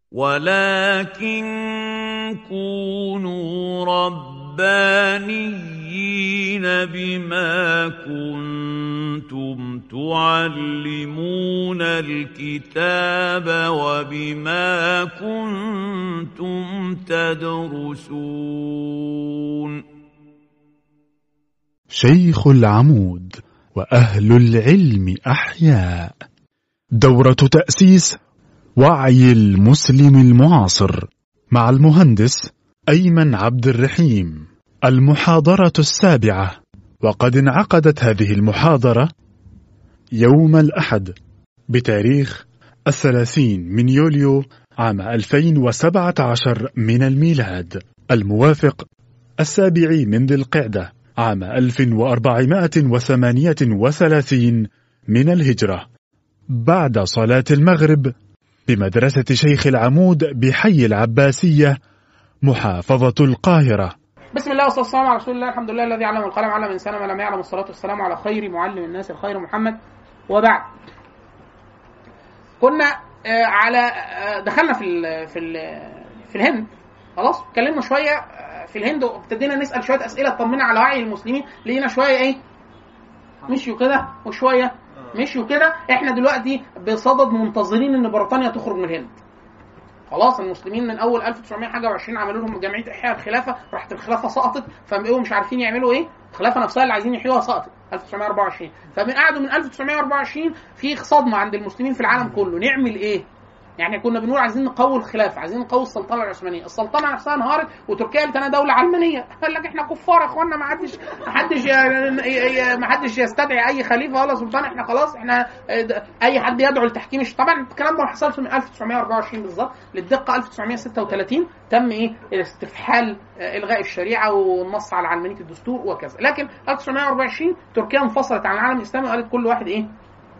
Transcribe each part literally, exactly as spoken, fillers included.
ولكن كونوا ربانيين بما كنتم تعلمون الكتاب وبما كنتم تدرسون. شيخ العمود وأهل العلم أحياء. دورة تأسيس وعي المسلم المعاصر مع المهندس أيمن عبد الرحيم. المحاضرة السابعة، وقد انعقدت هذه المحاضرة يوم الأحد بتاريخ الثلاثين من يوليو عام ألفين وسبعة عشر من الميلاد، الموافق السابع من ذي القعدة عام ألف وأربعمائة وثمانية وثلاثين من الهجرة، بعد صلاة المغرب بمدرسة شيخ العمود بحي العباسية محافظة القاهرة. بسم الله والصلاة والسلام على رسول الله. الحمد لله الذي علم القلم علم الإنسان ما لم يعلم، الصلاة والسلام على خير معلم الناس الخير محمد. وبعد، كنا على دخلنا في ال في ال في الهند، خلاص اتكلمنا شوية في الهند وابتدينا نسأل شوية أسئلة طمنا على وعي المسلمين. لقينا شوية ايه مشيوا كده وشوية مشيوا كده. احنا دلوقتي بصدد منتظرين ان بريطانيا تخرج من الهند. خلاص المسلمين من اول ألف وتسعمائة وحاجة وعشرين عملوا لهم جمعيه احياء الخلافه، راحت الخلافه سقطت، فبقوا مش عارفين يعملوا ايه. الخلافه نفسها اللي عايزين يحيوها سقطت ألف وتسعمائة وأربعة وعشرين. فمن قعدوا من ألف وتسعمائة وأربعة وعشرين في صدمه عند المسلمين في العالم كله. نعمل ايه؟ يعني كنا بنقول عايزين نقوي الخلافه، عايزين نقوي السلطنه العثمانيه. السلطنه نفسها انهارت وتركيا قالت انا دوله علمانيه. قال لك احنا كفار يا اخوانا، ما حدش ما حدش ما حدش يستدعي اي خليفه ولا سلطان، احنا خلاص احنا اي حد يدعو لتحكيم. طبعا الكلام ده ما حصلش من ألف وتسعمائة وأربعة وعشرين بالظبط، للدقه ألف وتسعمائة وستة وثلاثين تم ايه استفحال الغاء الشريعه والنص على علمانيه الدستور وكذا. لكن ألف وتسعمائة وأربعة وعشرين تركيا انفصلت عن العالم الاسلامي وقالت كل واحد ايه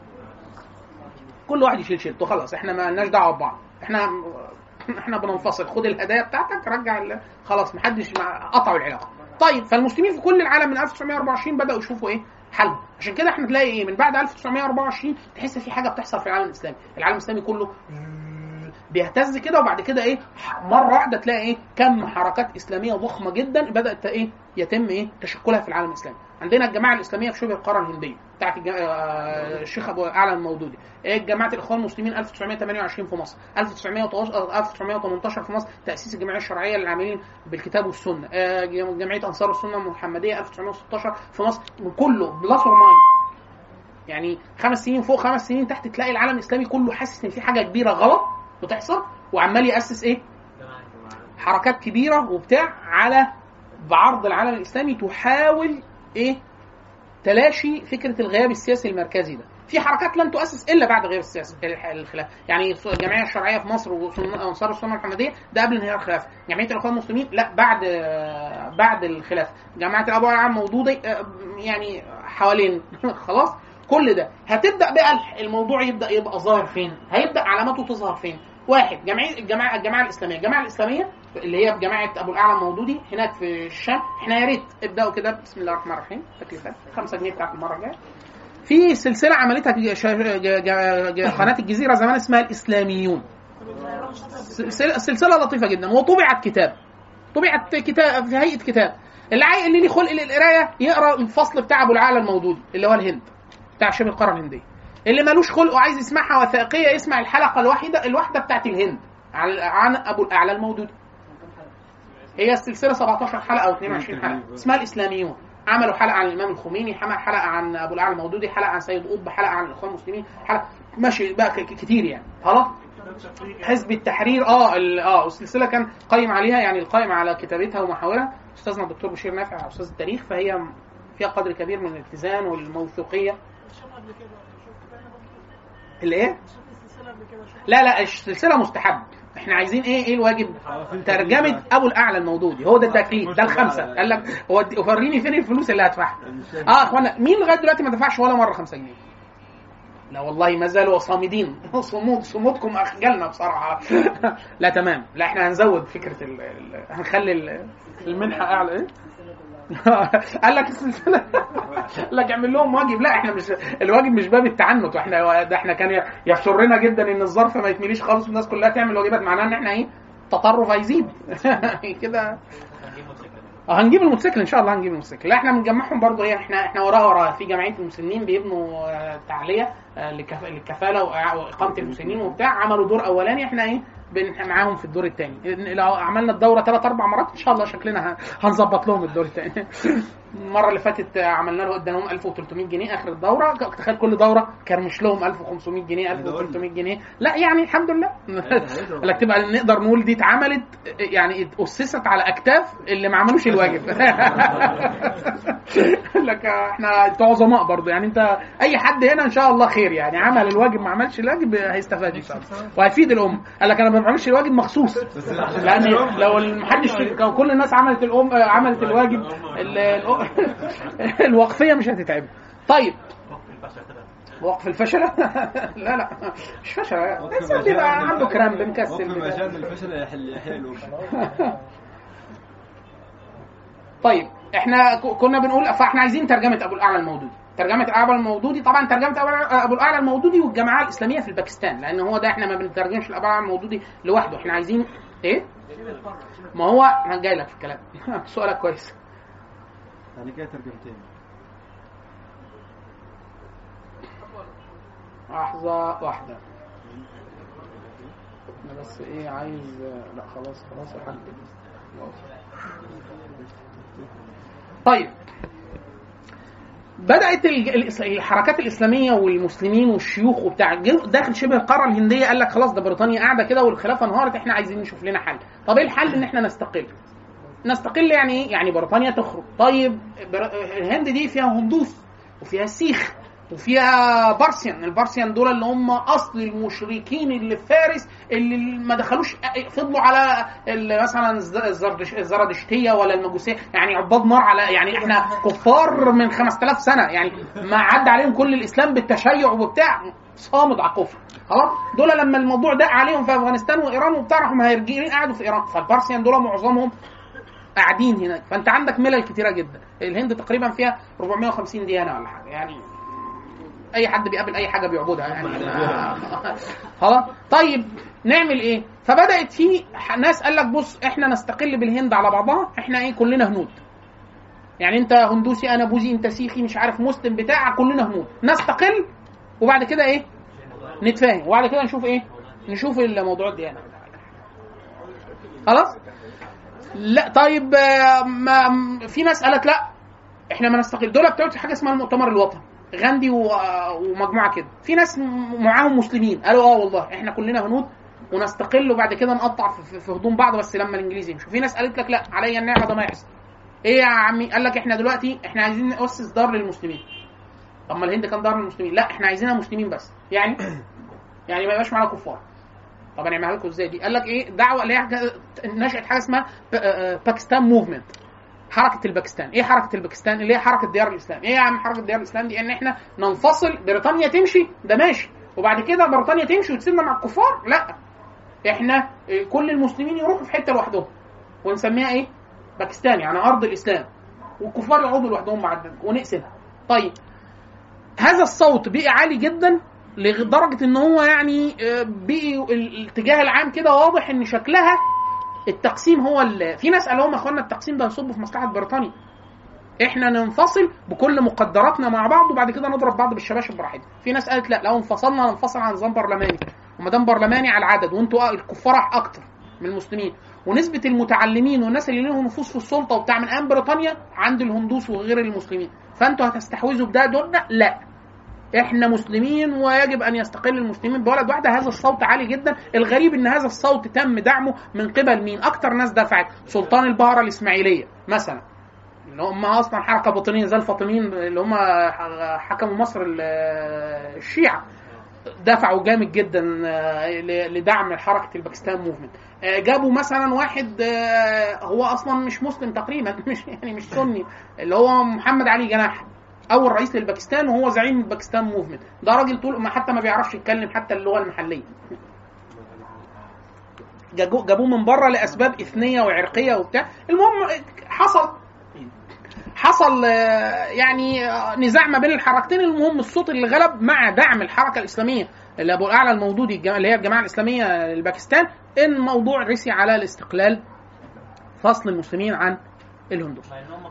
كل واحد يشيل شيلته، خلاص احنا ما لناش دعوه ببعض، احنا احنا بننفصل، خد الهدايا بتاعتك رجع، خلاص محدش مع... قطعوا العلاقه. طيب فالمسلمين في كل العالم من ألف وتسعمائة وأربعة وعشرين بداوا يشوفوا ايه حل. عشان كده احنا تلاقي ايه من بعد ألف وتسعمائة وأربعة وعشرين تحس في حاجه بتحصل في العالم الاسلامي. العالم الاسلامي كله بيهتز كده، وبعد كده ايه مره واحده تلاقي ايه كم حركات اسلاميه ضخمه جدا بدات ايه يتم ايه تشكلها في العالم الاسلامي. عندنا الجماعه الاسلاميه في شبه القاره الهنديه بتاعت الشيخ ابو اعلى المودودي، ايه جماعه الاخوان المسلمين ألف وتسعمائة وثمانية وعشرين في مصر، ألف وتسعمائة وثمانية عشر في مصر تاسيس الجمعيه الشرعيه للعاملين بالكتاب والسنه، جمعيه انصار السنه المحمديه ألف وتسعمائة وستة عشر في مصر. كله بلس وماين يعني خمس سنين فوق خمس سنين تحت تلاقي العالم الاسلامي كله حاسس ان في حاجه كبيره غلط بتحصل، وعمال ياسس ايه حركات كبيره وبتاع على بعرض العالم الاسلامي تحاول ايه تلاشي فكره الغياب السياسي المركزي ده. في حركات لن تؤسس الا بعد غياب السياسي الخلافه، يعني الجمعيه الشرعيه في مصر وانصار السنه المحمديه ده قبل انهيار الخلافه، جمعيه الاخوان المسلمين لا بعد بعد الخلافه، جماعه الابو علي المودودي يعني حوالين خلاص. كل ده هتبدا بقى الموضوع يبدا يبقى ظاهر فين، هيبدا علاماته تظهر فين. واحد جمعيه الجماعه الجماعه الاسلاميه الجماعه الاسلاميه اللي هي بجماعه ابو الاعلى المودودي هناك في الشام. احنا يا ريت ابداوا كده بسم الله الرحمن الرحيم، تكليفات خمسة جنيه بتاعت المره الجايه. في سلسله عملتها قناه الجزيره زمان اسمها الاسلاميون، سلسله لطيفه جدا وطبعت كتاب طبعت كتاب في هيئه كتاب. اللي عايز اللي ليه خلق للقرايه يقرا الفصل بتاع ابو الاعلى المودودي اللي هو الهند بتاع شبه القاره الهنديه. اللي مالوش خلق وعايز يسمعها وثائقيه يسمع الحلقه الواحده الواحده بتاعت الهند عن ابو الاعلى المودودي. هي السلسله سبعة عشر حلقه او اثنين وعشرين حلقه اسمها الاسلاميون. عملوا حلقه عن الامام الخميني، حلقه عن ابو الاعلى المودودي، حلقه عن سيد قطب، حلقه عن الاخوان المسلمين، حلقه ماشي بقى كتير يعني. خلاص حزب التحرير اه اه السلسله كان قايم عليها يعني القائم على كتابتها ومحاورها استاذنا الدكتور بشير نافع استاذ التاريخ، فهي فيها قدر كبير من الاتزان والموثوقيه. الايه؟ لا لا السلسله مستحب. احنا عايزين ايه ايه الواجب؟ ترجمه ابو الاعلى المودودي، هو ده التكليف، ده الخمسه. قال لك هو وريني فين الفلوس اللي هدفعها. اه اخوانا مين لغايه دلوقتي ما دفعش ولا مره خمسة جنيه؟ لا والله ما زالوا صامدين. صمود صمودكم اخجلنا بصراحه. لا تمام، لا احنا هنزود فكره ال ال هنخلي المنحه اعلى. ايه قال لك السلسله لك اعمل لهم واجب. لا احنا مش الواجب مش باب التعنت، واحنا ده احنا كان يسرنا جدا ان الظرف ما يتمليش خالص والناس كلها تعمل واجبات، معناها ان احنا ايه تطرف هيزيد كده. هنجيب الموتوسيكل ان شاء الله، هنجيب الموتوسيكل. لا احنا بنجمعهم برضه ايه، احنا احنا وراها وراها في جمعيه المسنين بيبنوا تعليه للكفاله واقامه المسنين وبتاع، عملوا دور اولاني، احنا ايه معاهم في الدور الثاني. لو عملنا الدوره ثلاث اربع مرات ان شاء الله شكلنا هنظبط لهم الدور الثاني. المره اللي فاتت عملنا له اديناهم ألف وثلاثمية جنيه اخر الدوره، تخيل كل دوره كرمش لهم ألف وخمسمية جنيه ألف وثلاثمية جنيه. لا يعني الحمد لله لك تبقى نقدر نقول دي اتعملت يعني اسست على اكتاف اللي ما عملوش الواجب. لك احنا عظماء برضه يعني، انت اي حد هنا ان شاء الله خير يعني، عمل الواجب ما عملش الواجب هيستفاد ان شاء الله وهيفيد الامه. قال لك انا ما بعملش الواجب مخصوص، لان لو محدش كل الناس عملت الام عملت الواجب الوقفيه مش هتتعب. طيب وقف الفشل لا لا مش فشل، بس بيبقى عنده كرامب مكسل عشان الفشل يحل يحل. طيب احنا كنا بنقول فاحنا عايزين ترجمه ابو الاعلى المودودي. ترجمه ابو الاعلى المودودي طبعا ترجمه ابو الاعلى المودودي والجماعه الاسلاميه في الباكستان، لان هو ده احنا ما بنترجمش ابو الاعلى المودودي لوحده، احنا عايزين ايه. ما هو انا جاي لك في الكلام. سؤالك كويس. يعني كده ترجمتين. لحظه واحده انا بس ايه عايز. لا خلاص خلاص يا حاج. طيب بدأت الحركات الإسلامية والمسلمين والشيوخ وبتاع داخل شبه القارة الهندية، قال لك خلاص ده بريطانيا قاعدة كده والخلافة انهارت، احنا عايزين نشوف لنا حل. طب ايه الحل؟ ان احنا نستقل. نستقل يعني ايه؟ يعني بريطانيا تخرج. طيب الهند دي فيها هندوس وفيها سيخ وفيها بارسيان. البارسيان دول اللي هم اصل المشركين اللي في فارس اللي ما دخلوش فضلوا على مثلا الزرادشتيه ولا المجوسيه، يعني عباد نار على يعني احنا كفار من خمسة آلاف سنه، يعني ما عدى عليهم كل الاسلام بالتشيع وبتاع صامد على الكفر. خلاص دول لما الموضوع دق عليهم في افغانستان وايران وبتاع راحوا مهاجرين قعدوا في ايران، فالبارسيان دول معظمهم قاعدين هناك. فانت عندك ملل كتيره جدا. الهند تقريبا فيها أربعمية وخمسين ديانه ولا حاجه، يعني اي حد بيقابل اي حاجه بيعبدها يعني. خلاص طيب نعمل ايه؟ فبدات في ناس قال لك بص احنا نستقل بالهند على بعضها، احنا ايه كلنا هنود، يعني انت هندوسي انا بوذي انت سيخي مش عارف مسلم بتاع كلنا هنود، نستقل وبعد كده ايه نتفاهم وبعد كده نشوف ايه نشوف الموضوع ده يعني. خلاص لا طيب ما في ناس قالت لا احنا ما نستقل. دول بتوع حاجه اسمها المؤتمر الوطني، غاندي ومجموعه كده. في ناس معاهم مسلمين قالوا اه والله احنا كلنا هنود ونستقل وبعد كده نقطع في هدوم بعض بس لما الانجليزي يمشوا. في ناس قالت لك لا عليا النعمه ده ما يحصل. ايه يا عمي؟ قال لك احنا دلوقتي احنا عايزين نؤسس دار للمسلمين. طب ما الهند كان دار للمسلمين، لا احنا عايزينها مسلمين بس، يعني يعني ما يبقاش معانا كفار. طب هنعملها لكم ازاي دي؟ قال لك ايه دعوه اللي هي نشأت حاجه اسمها باكستان موفمنت، حركه الباكستان. ايه حركه الباكستان؟ اللي هي حركه ديار الاسلام. ايه يا عم حركه ديار الاسلام دي؟ ان احنا ننفصل، بريطانيا تمشي ده ماشي وبعد كده بريطانيا تمشي وتسيبنا مع الكفار، لا احنا كل المسلمين يروحوا في حته لوحدهم ونسميها ايه باكستان، يعني ارض الاسلام، والكفار يقعدوا لوحدهم بعد ونقسمها. طيب هذا الصوت بقى عالي جدا لدرجه ان هو يعني بقي الاتجاه العام كده واضح ان شكلها التقسيم هو اللي في ناس قالوا لهم اخوانا التقسيم ده يصب في مصلحه بريطانيا، احنا ننفصل بكل مقدراتنا مع بعض وبعد كده نضرب بعض بالشباشب براحتنا. في ناس قالت لا لو انفصلنا ننفصل عن نظام برلماني، وما دام برلماني على العدد وانتوا الكفار اكتر من المسلمين، ونسبه المتعلمين والناس اللي لهم نفوذ في السلطه وبتاع من ايام بريطانيا عند الهندوس وغير المسلمين، فانتوا هتستحوذوا بده دولنا؟ لا احنا مسلمين ويجب ان يستقل المسلمين بولد واحده. هذا الصوت عالي جدا. الغريب ان هذا الصوت تم دعمه من قبل مين؟ اكتر ناس دفعت سلطان البهره الاسماعيليه مثلا، اللي هم اصلا حركه باطنيه زي الفاطميين اللي هم حكموا مصر الشيعه، دفعوا جامد جدا لدعم حركه الباكستان موفمنت. جابوا مثلا واحد هو اصلا مش مسلم تقريبا، مش يعني مش سني، اللي هو محمد علي جناح، اول رئيس للباكستان وهو زعيم الباكستان موفمنت. ده راجل طول ما حتى ما بيعرفش يتكلم حتى اللغه المحليه، جابوه من بره لاسباب اثنيه وعرقيه وبتاع. المهم حصل حصل يعني نزاع ما بين الحركتين. المهم الصوت اللي غلب مع دعم الحركه الاسلاميه اللي ابو الاعلى المودودي اللي هي الجماعه الاسلاميه لباكستان، ان الموضوع رسي على الاستقلال، فصل المسلمين عن الهندوس.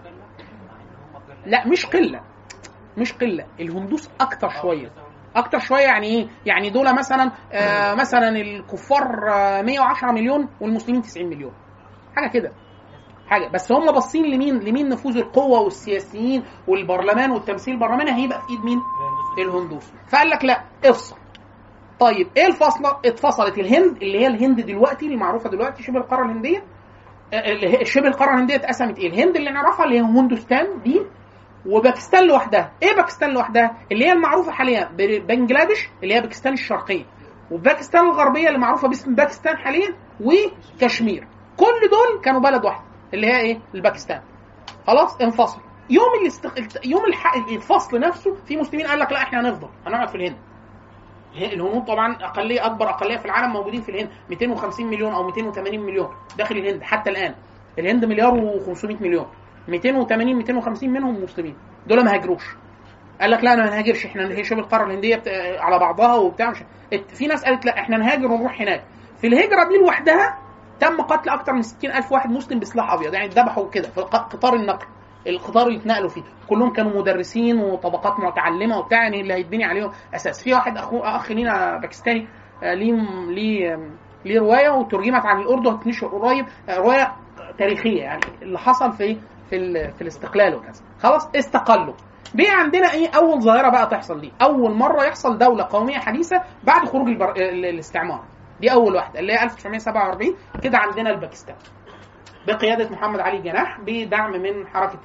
لا مش قله، مش قله، الهندوس اكتر شويه، اكتر شويه. يعني ايه؟ يعني دول مثلا آه مثلا الكفار آه مية وعشرة مليون والمسلمين تسعين مليون، حاجه كده حاجه. بس هم باصين لمين؟ لمين نفوذ القوه والسياسيين والبرلمان والتمثيل البرلماني هيبقى في ايد مين؟ الهندوس. فقال لك لا افصل. طيب ايه الفصله؟ اتفصلت الهند اللي هي الهند دلوقتي المعروفه دلوقتي شبه القاره الهنديه، اللي هي شبه القاره الهنديه اتقسمت ايه؟ الهند اللي نعرفها اللي هي هندوستان دي، وباكستان لوحدها. ايه باكستان لوحدها؟ اللي هي المعروفه حاليا بنجلاديش اللي هي باكستان الشرقيه، وباكستان الغربيه اللي معروفه باسم باكستان حاليا، وكشمير. كل دول كانوا بلد واحد اللي هي ايه؟ الباكستان. خلاص انفصل. يوم الاستق... يوم الفصل نفسه في مسلمين قال لك لا احنا هنفضل هنقعد في الهند. الهنود طبعا اقليه، اكبر اقليه في العالم موجودين في الهند، مئتين وخمسين مليون او مئتين وثمانين مليون داخل الهند حتى الان. الهند مليار وخمسمائة مليون، مئتين وثمانين مئتين وخمسين منهم مسلمين. دول ما هاجروش. قال لك لا انا ما نهاجرش، احنا هي شبه القاره الهنديه على بعضها وبتاع. مش في ناس قالت لا احنا نهاجر ونروح هناك. في الهجره دي لوحدها تم قتل اكثر من ستين ألف واحد مسلم بسلاح ابيض، يعني ذبحوا كده في قطار النقل، القطار اللي اتنقلوا فيه كلهم كانوا مدرسين وطبقات متعلمه وبتاع، يعني اللي هيتبني عليهم اساس. في واحد اخو اخ لينا باكستاني ليه ليه ليه روايه وترجمت عن الاردن هتنشر قريب، روايه تاريخيه يعني اللي حصل في في في الاستقلال وكذا. خلاص استقلوا. بقى عندنا ايه اول ظاهره بقى تحصل دي؟ اول مره يحصل دوله قوميه حديثه بعد خروج البر... الاستعمار. دي اول واحده اللي هي ألف وتسعمائة وسبعة وأربعين كده عندنا الباكستان بقياده محمد علي جناح بدعم من حركه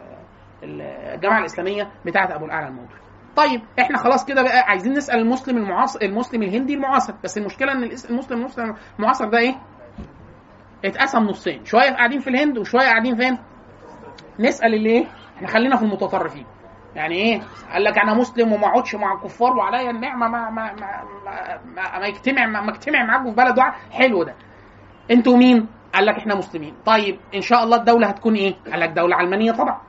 الجماعه الاسلاميه بتاعه ابو الاعلى المودودي. طيب احنا خلاص كده بقى عايزين نسال المسلم المعاصر، المسلم الهندي المعاصر. بس المشكله ان المسلم المسلم المعاصر ده ايه؟ اتقسم نصين، شويه قاعدين في الهند وشويه قاعدين فين؟ نسال اللي ايه؟ احنا خلينا في المتطرفين. يعني ايه؟ قال لك انا مسلم وما اقعدش مع الكفار وعليا النعمه ما ما ما ما, ما يجتمع ما, ما اجتمع معاكم في بلد واحد. حلو ده. انتوا مين؟ قال لك احنا مسلمين. طيب ان شاء الله الدوله هتكون ايه؟ قال لك دوله علمانيه طبعا.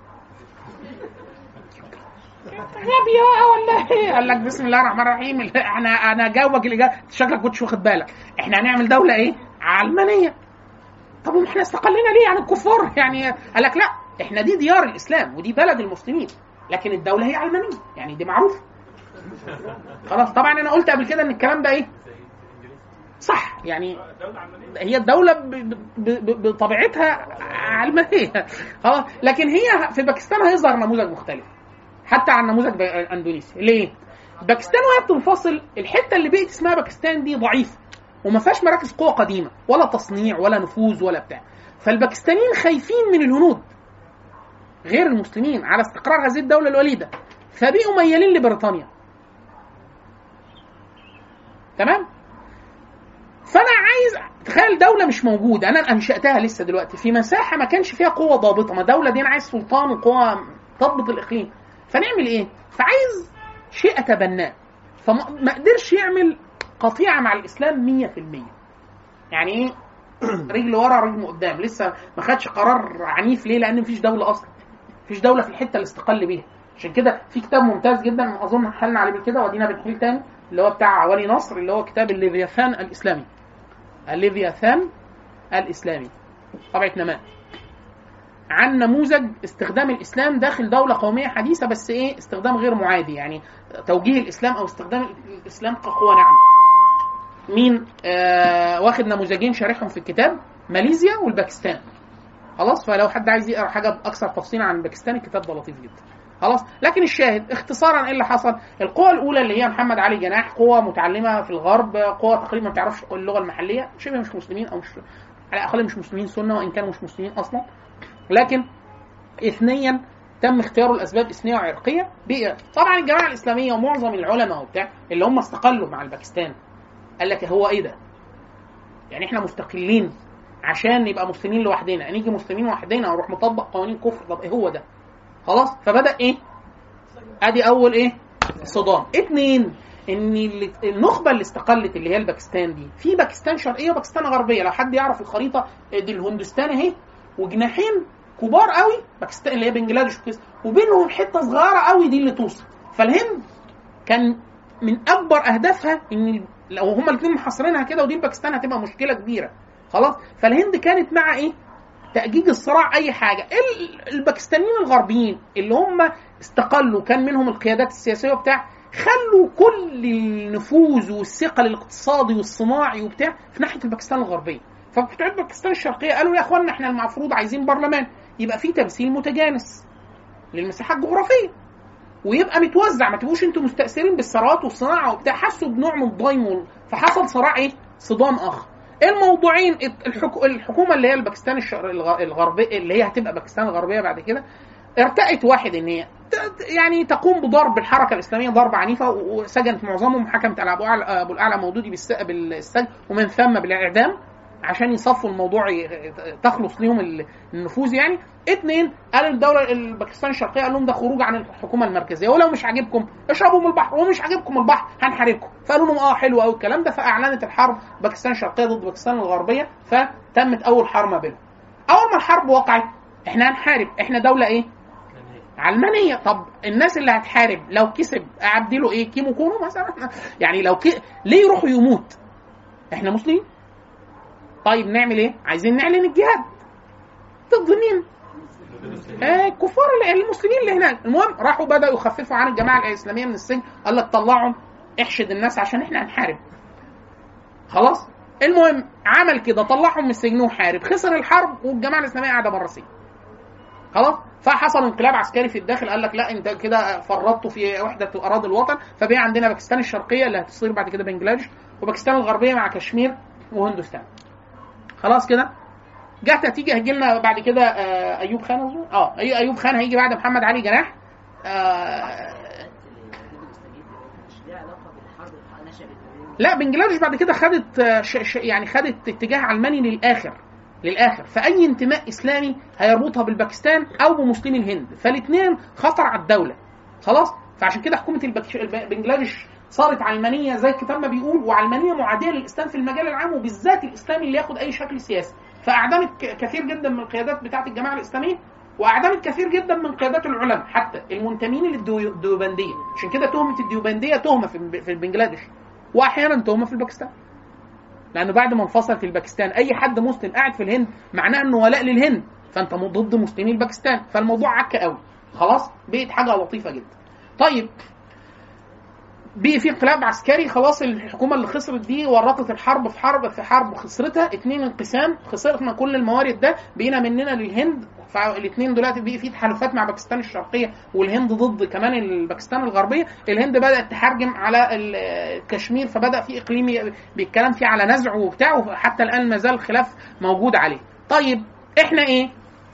يا بيا ولا ايه؟ قال لك بسم الله الرحمن الرحيم. انا انا جاوبك الاجابه شكلك كنتش واخد بالك. احنا هنعمل دوله ايه؟ علمانيه. طب احنا استقلنا ليه عن الكفار؟ يعني قال لك لا احنا دي ديار الاسلام ودي بلد المسلمين، لكن الدوله هي علمانيه، يعني دي معروف. خلاص. طبعا انا قلت قبل كده ان الكلام ده ايه؟ صح. يعني هي الدوله بطبيعتها علمانيه. خلاص. لكن هي في باكستان هيظهر نموذج مختلف حتى عن نموذج اندونيسيا. ليه؟ باكستان وهي بتنفصل الحته اللي بقت اسمها باكستان دي ضعيفه وما فيهاش مراكز قوه قديمه ولا تصنيع ولا نفوذ ولا بتاع. فالباكستانيين خايفين من الهنود غير المسلمين على استقرار هذه الدوله الوليده، فبقوا ميالين لبريطانيا. تمام؟ فانا عايز تخيل دوله مش موجوده، انا انشاتها لسه دلوقتي في مساحه ما كانش فيها قوه ضابطه. ما دوله دي انا عايز سلطان وقوه تضبط الاقليم. فنعمل ايه؟ فعايز شيء اتبناه. فما قدرش يعمل قطيعه مع الاسلام مية في المية. يعني ايه؟ رجل ورا رجل قدام. لسه ما خدش قرار عنيف. ليه؟ لان مفيش دوله اصلا، مفيش دوله في الحته اللي استقل بيها. عشان كده في كتاب ممتاز جدا اظن حلنا عليه كده ودينا بنحل تاني اللي هو بتاع ولي نصر اللي هو كتاب الليفياثان الاسلامي. الليفياثان الاسلامي طبعة نماء، عن نموذج استخدام الاسلام داخل دوله قوميه حديثه، بس ايه؟ استخدام غير معادي، يعني توجيه الاسلام او استخدام الاسلام كقوه ناعمه. مين آه واخد نموذجين شارحهم في الكتاب، ماليزيا والباكستان. خلاص. فلو حد عايز يقرا حاجه اكثر تفصيلا عن باكستان الكتاب ده لطيف جدا. خلاص. لكن الشاهد اختصارا ايه اللي حصل؟ القوه الاولى اللي هي محمد علي جناح، قوه متعلمه في الغرب، قوه تقريبا ما بتعرفش اللغه المحليه، شبه مش مسلمين او مش على الاقل مش مسلمين سنه وان كانوا مش مسلمين اصلا. لكن اثنيا تم اختياره الاسباب اثنيه وعرقيه. طبعا الجماعه الاسلاميه ومعظم العلماء وبتاع اللي هم استقلوا مع الباكستان قال لك هو ايه ده؟ يعني احنا مستقلين عشان نبقى مسلمين لوحدنا، نيجي مسلمين لوحدنا ونروح مطبق قوانين كفر؟ طب ايه هو ده؟ خلاص. فبدأ ايه؟ ادي اول ايه؟ صدام. اتنين، ان النخبه اللي استقلت اللي هي الباكستان دي، في باكستان شرقيه وباكستان غربيه. لو حد يعرف الخريطه دي الهندوستان اهي وجناحين كبار قوي باكستان اللي هي بنجلاديش وكذا، وبينهم حته صغيره قوي دي اللي توصل. فالهند كان من اكبر اهدافها ان لو هما الاثنين محاصرينها كده ودي باكستان هتبقى مشكله كبيره خلاص. فالهند كانت مع ايه؟ تأجيج الصراع اي حاجه. الباكستانيين الغربيين اللي هم استقلوا كان منهم القيادات السياسيه وبتاع، خلوا كل النفوذ والثقل الاقتصادي والصناعي وبتاع في ناحيه الباكستان الغربيه. فبتوع باكستان الشرقيه قالوا يا اخوانا احنا المفروض عايزين برلمان يبقى فيه تمثيل متجانس للمساحات الجغرافيه ويبقى متوزع، ما تبقوش انتوا مستأثرين بالثروات والصناعه وبتاع. حسوا بنوع من الضيم، فحصل صراع ايه؟ صدام اخر. الموضوعين الحكو... الحكومه اللي هي الباكستان الشر... الغربيه اللي هي هتبقى باكستان الغربيه بعد كده ارتأت واحد ان هي يعني تقوم بضرب الحركه الاسلاميه ضربه عنيفه، وسجنت معظمهم، حكمت على ابو الاعلى مودودي بالسجن ومن ثم بالاعدام عشان يصفوا الموضوع تخلص لهم النفوذ يعني. اثنين قالوا الدوله الباكستان الشرقيه قال لهم ده خروج عن الحكومه المركزيه، ولو مش عاجبكم اشربوا من البحر، ومش عاجبكم البحر هنحاربكم. فقالوا لهم اه حلو قوي الكلام ده. فاعلنت الحرب باكستان الشرقيه ضد باكستان الغربيه، فتمت اول حرب ما بينهم. اول ما الحرب وقعت احنا هنحارب، احنا دوله ايه؟ علمانيه. طب الناس اللي هتحارب لو كسب اعدله ايه؟ كيمو كونو مثلا يعني لو ك... ليه يروحوا يموت؟ احنا مسلمين. طيب نعمل ايه؟ عايزين نعلن الجهاد ضد مين؟ آه كفار المسلمين اللي هناك. المهم راحوا بدأوا يخففوا عن الجماعة الإسلامية من السجن، قال لك طلعهم احشد الناس عشان احنا هنحارب خلاص. المهم عمل كده، طلعهم من السجن وحارب، خسر الحرب والجماعة الإسلامية قاعدة بره السجن خلاص. فحصل انقلاب عسكري في الداخل، قال لك لا انت كده فرطتوا في وحدة أراضي الوطن. فبقى عندنا باكستان الشرقية اللي هتصير بعد كده بنجلاديش، وباكستان الغربية مع كشمير وهندوستان خلاص كده. جات تيجي هيجي لنا بعد كده آه ايوب خان اظن اه ايوب خان هيجي بعد محمد علي جناح. آه لا بنجلاديش بعد كده خدت ش ش يعني خدت اتجاه علماني للاخر للاخر فاي انتماء اسلامي هيربطها بالباكستان او بمسلمي الهند، فالاثنين خطر على الدوله خلاص. فعشان كده حكومه بنجلاديش صارت علمانيه زي الكتاب ما بيقول، وعلمانيه معاديه للاسلام في المجال العام، وبالذات الاسلامي اللي ياخد اي شكل سياسي. فاعدمت كثير جدا من القيادات بتاعه الجماعه الاسلاميه، واعدمت كثير جدا من قيادات العلماء حتى المنتمين للديوبنديه. عشان كده تهمه الديوبنديه تهمه في بنجلاديش، واحيانا تهمه في الباكستان، لانه بعد ما انفصلت الباكستان اي حد مسلم قاعد في الهند معناه انه ولاء للهند، فانت ضد مسلمي الباكستان. فالموضوع عك قوي خلاص، بقت حاجه لطيفه جدا. طيب بقي في انقلاب عسكري خلاص. الحكومه اللي خسرت دي ورطت الحرب في حرب في حرب خسرتها. اتنين انقسام، خسرنا كل الموارد ده، بقينا مننا للهند. فالاثنين دلوقتي بقي في تحالفات مع باكستان الشرقيه والهند ضد كمان الباكستان الغربيه. الهند بدات تحرجم على الكشمير، فبدا في اقليمي بيتكلم فيه على نزع وبتاع، وحتى الان ما زال الخلاف موجود عليه. طيب احنا ايه؟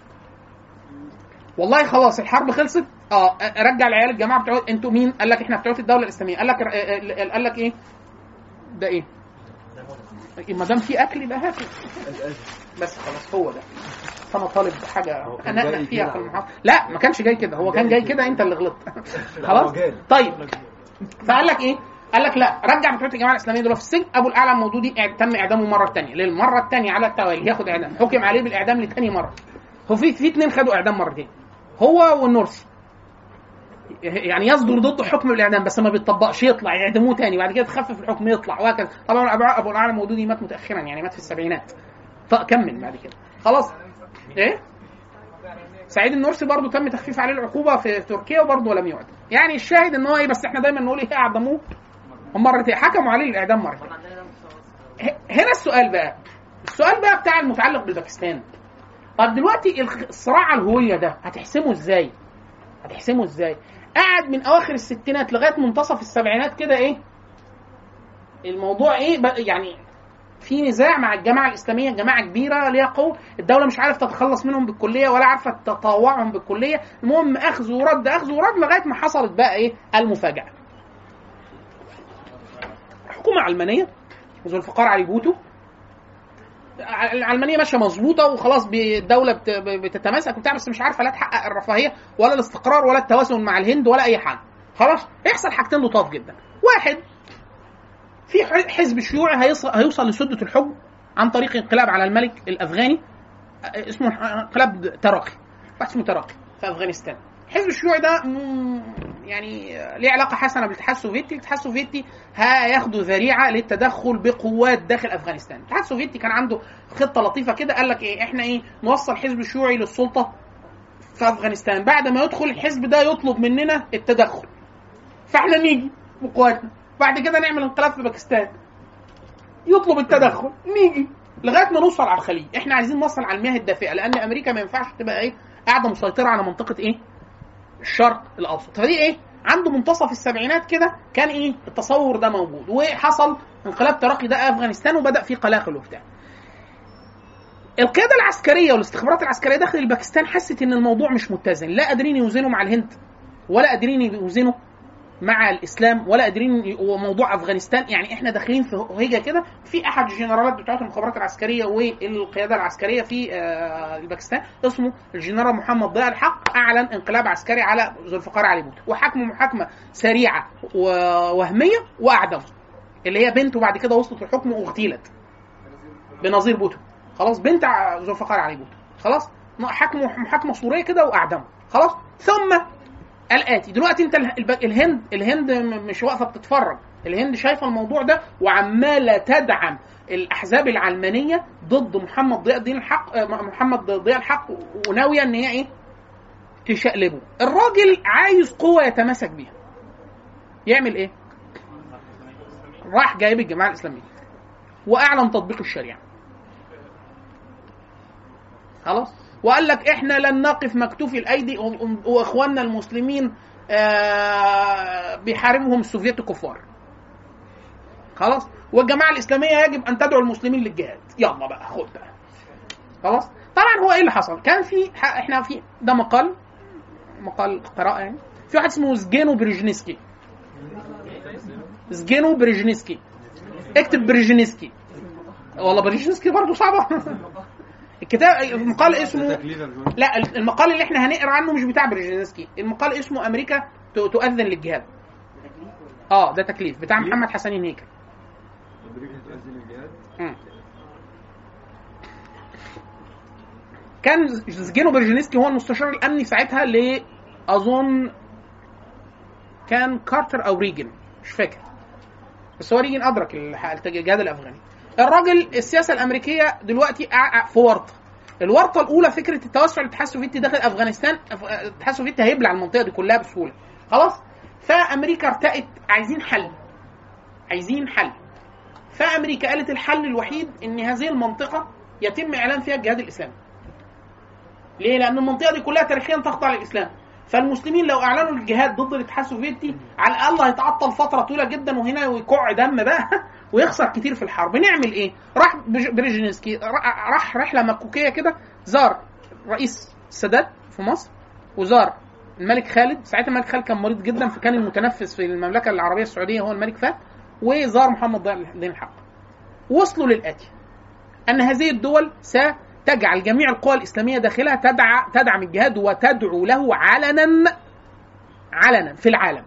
والله خلاص الحرب خلصت. اه رجع العيال الجماعه بتوع انتوا مين؟ قال لك احنا بتوع الدوله الاسلاميه. قال لك قال لك ايه ده؟ ايه ما دام في اكل يبقى هاكل بس خلاص. هو ده انا طالب حاجه انا فيها في المحاضره. لا ما كانش جاي كده، هو كان جاي كده، انت اللي غلطت خلاص. طيب فقال لك ايه؟ قال لك لا رجع بتوع الجماعه الاسلاميه دول في السجن. ابو الاعلى المودودي تم اعدامه مره ثانيه، للمره الثانيه على التوالي ياخد اعدام، حكم عليه بالاعدام لثاني مره. هو في في اثنين خدوا اعدام مرتين، هو والنورسي. يعني يصدر ضده حكم بالاعدام بس ما بيتطبقش، يطلع يعدموه تاني، بعد كده تخفف الحكم يطلع، وهكذا. طبعا ابو الاعلى المودودي مات متاخرا، يعني مات في السبعينات، فكمل بعد كده خلاص. ايه سعيد النورسي برضو تم تخفيف عليه العقوبه في تركيا وبرضو لم يعدم. يعني الشاهد ان هو ايه، بس احنا دايما نقول ايه، اعدموه هم مرتين، حكموا عليه الاعدام مرتين. هنا السؤال بقى السؤال بقى بتاع المتعلق بالباكستان. طب دلوقتي الصراع على الهويه ده هتحسمه ازاي؟ هتحسمه ازاي؟ قاعد من اواخر الستينات لغايه منتصف السبعينات كده، ايه الموضوع؟ ايه يعني في نزاع مع الجماعه الاسلاميه، جماعه كبيره ليها قوه، الدوله مش عارفه تتخلص منهم بالكليه ولا عارفه تطوعهم بالكليه. المهم اخذ ورد اخذ ورد لغايه ما حصلت بقى ايه المفاجاه. حكومه علمانيه وذو الفقار علي بوتو، العلمانيه ماشيه مظبوطه وخلاص، الدوله بتتماسك وبتاع، بس مش عارفه لا تحقق الرفاهيه ولا الاستقرار ولا التوازن مع الهند ولا اي حاجه. خلاص يحصل حاجتين لطاف جدا. واحد، في حزب شيوعي هيوصل, هيوصل لسدة الحكم عن طريق انقلاب على الملك الافغاني اسمه انقلاب تراخي. واحد اسمه ترقي في افغانستان. الحزب الشيوعي ده يعني ليه علاقه حسنه بالاتحاد السوفيتي. الاتحاد السوفيتي هياخدوا ذريعه للتدخل بقوات داخل افغانستان. الاتحاد السوفيتي كان عنده خطه لطيفه كده، قال لك ايه، احنا ايه نوصل الحزب الشيوعي للسلطه في افغانستان، بعد ما يدخل الحزب ده يطلب مننا التدخل، فاحنا نيجي بقواتنا، بعد كده نعمل انقلاب في باكستان يطلب التدخل، نيجي لغايه ما نوصل على الخليج. احنا عايزين نوصل على المياه الدافئه، لان امريكا ما ينفعش تبقى ايه قاعده مسيطره على منطقه ايه الشرق الاوسط. فدي ايه عنده منتصف السبعينات كده كان ايه التصور ده موجود، وحصل انقلاب ترقي ده افغانستان وبدا فيه قلاقل وبتاع. القياده العسكريه والاستخبارات العسكريه داخل الباكستان حست ان الموضوع مش متزن، لا قادرين يوزنوا مع الهند ولا قادرين يوزنوا مع الاسلام ولا قادرين. وموضوع افغانستان يعني احنا داخلين في هيجه كده. في احد الجنرالات بتوع المخابرات العسكريه والقياده العسكريه في الباكستان اسمه الجنرال محمد ضياء الحق، اعلن انقلاب عسكري على ذو الفقار علي بوتو وحكمه محاكمه سريعه ووهميه واعدمه، اللي هي بنته بعد كده وصلت الحكم واغتيلت بنظير بوتو. خلاص بنت ذو الفقار علي بوتو خلاص حكمه محاكمه صوريه كده واعدمه خلاص. ثم الآتي دلوقتي انت الهند الهند مش واقفه بتتفرج، الهند شايفه الموضوع ده وعماله تدعم الاحزاب العلمانيه ضد محمد ضياء الدين الحق محمد ضياء الحق وناويه ان هي ايه تشقلبه. الراجل عايز قوه يتماسك بيها، يعمل ايه؟ راح جايب الجماعه الاسلاميه واعلن تطبيق الشريعه خلاص، وقال لك احنا لن نقف مكتوفي الايدي واخواننا المسلمين آه بيحاربهم السوفيت كفار خلاص، والجماعه الاسلاميه يجب ان تدعو المسلمين للجهاد. يلا بقى خد بقى خلاص. طبعا هو ايه اللي حصل؟ كان في احنا في ده مقال مقال قراءه يعني، في واحد اسمه زجينو بريجنسكي زجينو بريجنسكي اكتب بريجنسكي والله بريجنسكي برضو صعبه الكتاب. المقال اسمه لا المقال اللي احنا هنقرا عنه مش بتاع بريجنسكي، المقال اسمه امريكا تؤذن للجهاد. اه ده تكليف بتاع محمد حسنين هيكل. امريكا تؤذن للجهاد. كان زجينو بريجنسكي هو المستشار الامني ساعتها ل اظن كان كارتر او ريجن مش فاكر، بس هو ريجن ادرك الجهاد الافغاني. الراجل السياسه الامريكيه دلوقتي في ورطه. الورطه الاولى فكره التوسع الاتحاد السوفيتي داخل افغانستان، الاتحاد السوفيتي هيبلع المنطقه دي كلها بسهوله خلاص. فامريكا ارتأت عايزين حل عايزين حل فامريكا قالت الحل الوحيد ان هذه المنطقه يتم اعلان فيها الجهاد الاسلامي. ليه؟ لان المنطقه دي كلها تاريخيا تخضع للاسلام، فالمسلمين لو اعلنوا الجهاد ضد الاتحاد السوفيتي على الاقل هيتعطل فتره طويله جدا وهنا ويكع دم بقى ويخسر كتير في الحرب. نعمل ايه؟ راح بريجنسكي راح رحله مكوكيه كده، زار رئيس السادات في مصر وزار الملك خالد. ساعتها الملك خالد كان مريض جدا فكان المتنفس في المملكه العربيه السعوديه هو الملك فهد، وزار محمد ضياء الدين الحق. وصلوا للاتي ان هذه الدول ستجعل جميع القوى الاسلاميه داخلها تدعى تدعم الجهاد وتدعو له علنا علنا في العالم.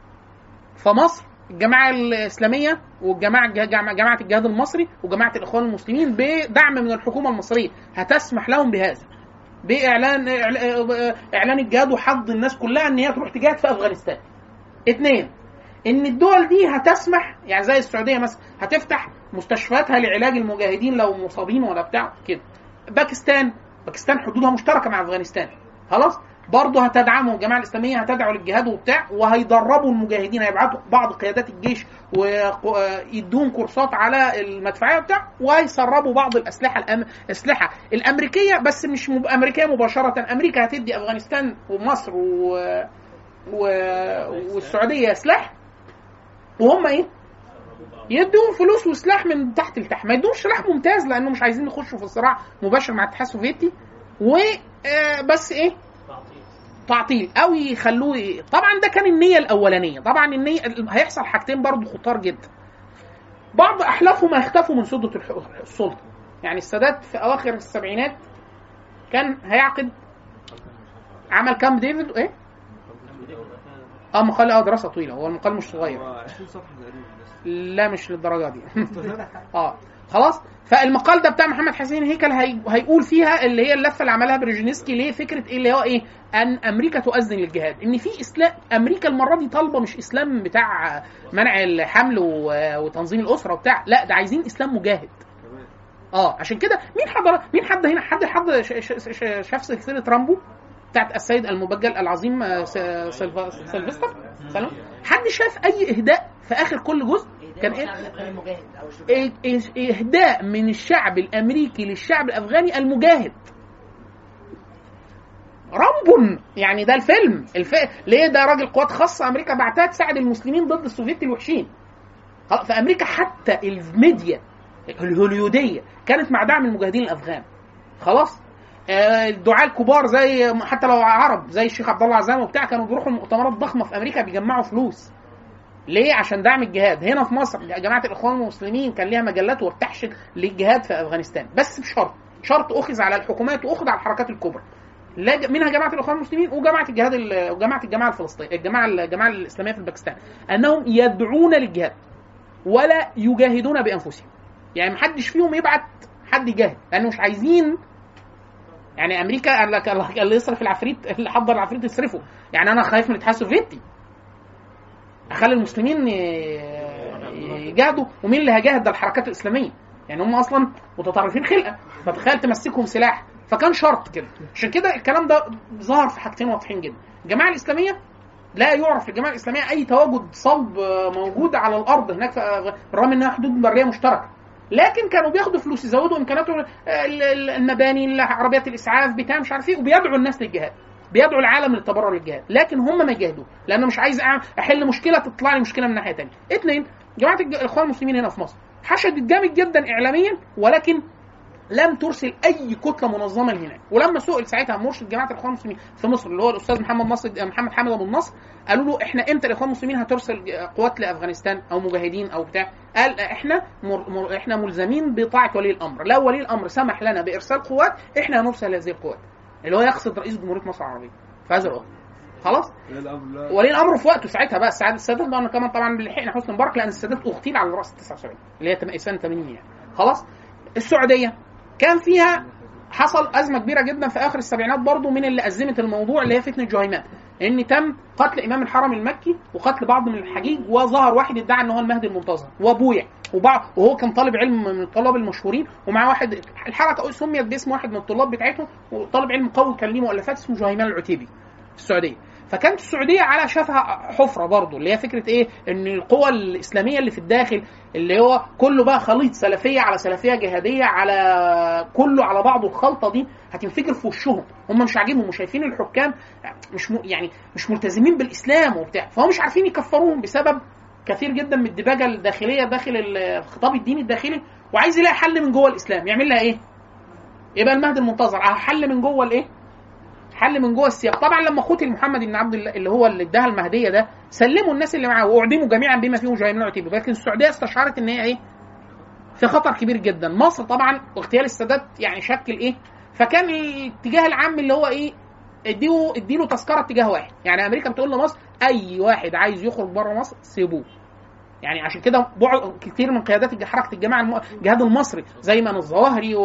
فمصر الجماعه الاسلاميه والجماعه جماعه الجهاد المصري وجماعه الاخوان المسلمين بدعم من الحكومه المصريه هتسمح لهم بهذا، باعلان اعلان الجهاد وحض الناس كلها ان هي تروح تجاهد في افغانستان. اثنين، ان الدول دي هتسمح يعني زي السعوديه مثلا هتفتح مستشفياتها لعلاج المجاهدين لو مصابين ولا بتاع كده. باكستان باكستان حدودها مشتركه مع افغانستان خلاص، برضه هتدعموا الجماعه الاسلاميه هتدعو للجهاد وبتاع، وهيدربوا المجاهدين، هيبعتوا بعض قيادات الجيش ويدوهم كورسات على المدفعيه وبتاع، وهيسربوا بعض الاسلحه الأم... الاسلحه الامريكيه بس مش مب... امريكيه مباشره. امريكا هتدي افغانستان ومصر و... و... والسعوديه سلاح، وهم ايه يدوهم فلوس وسلاح من تحت لتحت، ما يدوش سلاح ممتاز لانه مش عايزين يخشوا في صراع مباشر مع الاتحاد السوفيتي، وبس ايه تعطيل او يخلوه إيه. طبعا ده كان النيه الاولانيه. طبعا النيه هيحصل حاجتين برضو خطار جدا، بعض احلافهم هيختفوا من سده السلطه. يعني السادات في اواخر السبعينات كان هيعقد عمل كامب ديفيد ايه اه مقال اه دراسه طويله، هو المقال مش صغير لا مش للدرجه دي اه خلاص. فالمقال ده بتاع محمد حسين هيكل هي... هيقول فيها اللي هي اللفه اللي عملها برجينسكي ليه فكره ايه اللي هو ايه ان امريكا تؤذن للجهاد، ان في اسلام امريكا المره دي طالبه مش اسلام بتاع منع الحمل و... وتنظيم الاسره وبتاع، لا ده عايزين اسلام مجاهد. اه عشان كده مين حضر مين حد هنا حد حد ش... ش... ش... شاف سلسله رامبو بتاعت السيد المبجل العظيم س... سلف... سلفستر سلام؟ حد شاف اي اهداء في اخر كل جزء؟ كان ايه اهداء من الشعب الامريكي للشعب الافغاني المجاهد. رامبو يعني ده الفيلم الف... ليه ده راجل قوات خاصه امريكا بعتها تساعد المسلمين ضد السوفيت الوحشين. في امريكا حتى الميديا الهوليوديه كانت مع دعم المجاهدين الافغان. خلاص الدعاة الكبار زي حتى لو عرب زي الشيخ عبد الله عزام وبتاع كانوا بيروحوا مؤتمرات ضخمه في امريكا بيجمعوا فلوس. ليه؟ عشان دعم الجهاد. هنا في مصر جماعه الاخوان المسلمين كان ليها مجلات وبتحشد للجهاد في افغانستان، بس بشرط شرط اخذ على الحكومات واخذ على الحركات الكبرى منها جماعه الاخوان المسلمين وجماعه الجهاد وجماعه الجماعه الفلسطينيه الجماعه الجماعه الاسلاميه في باكستان انهم يدعون للجهاد ولا يجاهدون بانفسهم. يعني محدش فيهم يبعت حد يجاهد لانه مش عايزين. يعني امريكا قال لك اللي يصرف العفريت اللي حضر العفريت يصرفه. يعني انا خايف من الاتحاد السوفيتي اخلي المسلمين يجاهدوا، ومين اللي هيجاهد؟ ده الحركات الاسلاميه، يعني هم اصلا متطرفين خلقه، فتخيل تمسكهم سلاح. فكان شرط كده. عشان كده الكلام ده ظهر في حاجتين واضحين جدا. الجماعه الاسلاميه لا يعرف الجماعه الاسلاميه اي تواجد صلب موجود على الارض هناك بالرغم انها حدود بريه مشتركه، لكن كانوا بياخدوا فلوس يزودوا امكاناتهم المباني عربيات الاسعاف بتاع مش عارف ايه، وبيدعوا الناس للجهاد، بيدعوا العالم للتبرع للجهاد، لكن هم ما جاهدوا لانه مش عايز احل مشكله تطلع لي مشكله من ناحيه ثانيه. اثنين، جماعه الاخوان المسلمين هنا في مصر حشدت جامد جدا اعلاميا، ولكن لم ترسل اي كتله منظمه هناك. ولما سئل ساعتها مرشد جماعه الاخوان المسلمين في مصر اللي هو الاستاذ محمد نصر محمد حامد ابو النصر، قالوا له احنا امتى الاخوان المسلمين هترسل قوات لافغانستان او مجاهدين او بتاع؟ قال احنا مر... مر... احنا ملزمين بطاعه ولي الامر، لو ولي الامر سمح لنا بارسال قوات احنا هنرسل هذه القوات، اللي هو يقصد رئيس جمهوريه مصر العربيه في هذا الوقت. خلاص ولي الامر في وقته ساعتها بقى السعاده السادات بقى كمان طبعا لحقنا حسني مبارك لان السادات اغتيل على راس تسعة وسبعين اللي هي سنه ثمانين يعني. خلاص السعوديه كان فيها حصل ازمه كبيره جدا في اخر السبعينات برضو من اللي ازمت الموضوع اللي هي فتنه جهيمان، ان تم قتل امام الحرم المكي وقتل بعض من الحجيج، وظهر واحد ادعى ان هو المهدي المنتظر وابويع وبعض وهو كان طالب علم من الطلاب المشهورين، ومع واحد الحركه سميت باسم واحد من الطلاب بتاعتهم وطالب علم قوي كان ليه مؤلفات اسمه جهيمان العتيبي في السعوديه. فكانت السعوديه على شفها حفره برضو اللي هي فكره ايه؟ ان القوى الاسلاميه اللي في الداخل اللي هو كله بقى خليط سلفيه على سلفيه جهاديه على كله على بعضه، الخلطه دي هتنفجر في وشهم. هم مش عاجبهم وشايفين الحكام مش م... يعني مش ملتزمين بالاسلام وبتاع، فهم مش عارفين يكفروهم بسبب كثير جدا من الدباجه الداخليه داخل الخطاب الديني الداخلي، وعايز يلاقي حل من جوه الاسلام. يعمل لها ايه؟ يبقى المهدي المنتظر حل من جوه الايه؟ حل من جوه السياق. طبعا لما قتل محمد بن عبد الله اللي هو اللي اداها المهديه ده، سلموا الناس اللي معاه واعدموا جميعا بما فيهم جهيمان العتيبي، لكن السعوديه استشعرت ان هي ايه؟ في خطر كبير جدا. مصر طبعا اغتيال السادات يعني شكل ايه؟ فكان الاتجاه العام اللي هو ايه؟ اديله اديله تذكره اتجاه واحد. يعني امريكا بتقول لمصر اي واحد عايز يخرج بره مصر سيبوه. يعني عشان كده بعض كتير من قيادات حركه الجماعه الجهاد المصري زي ما الظواهري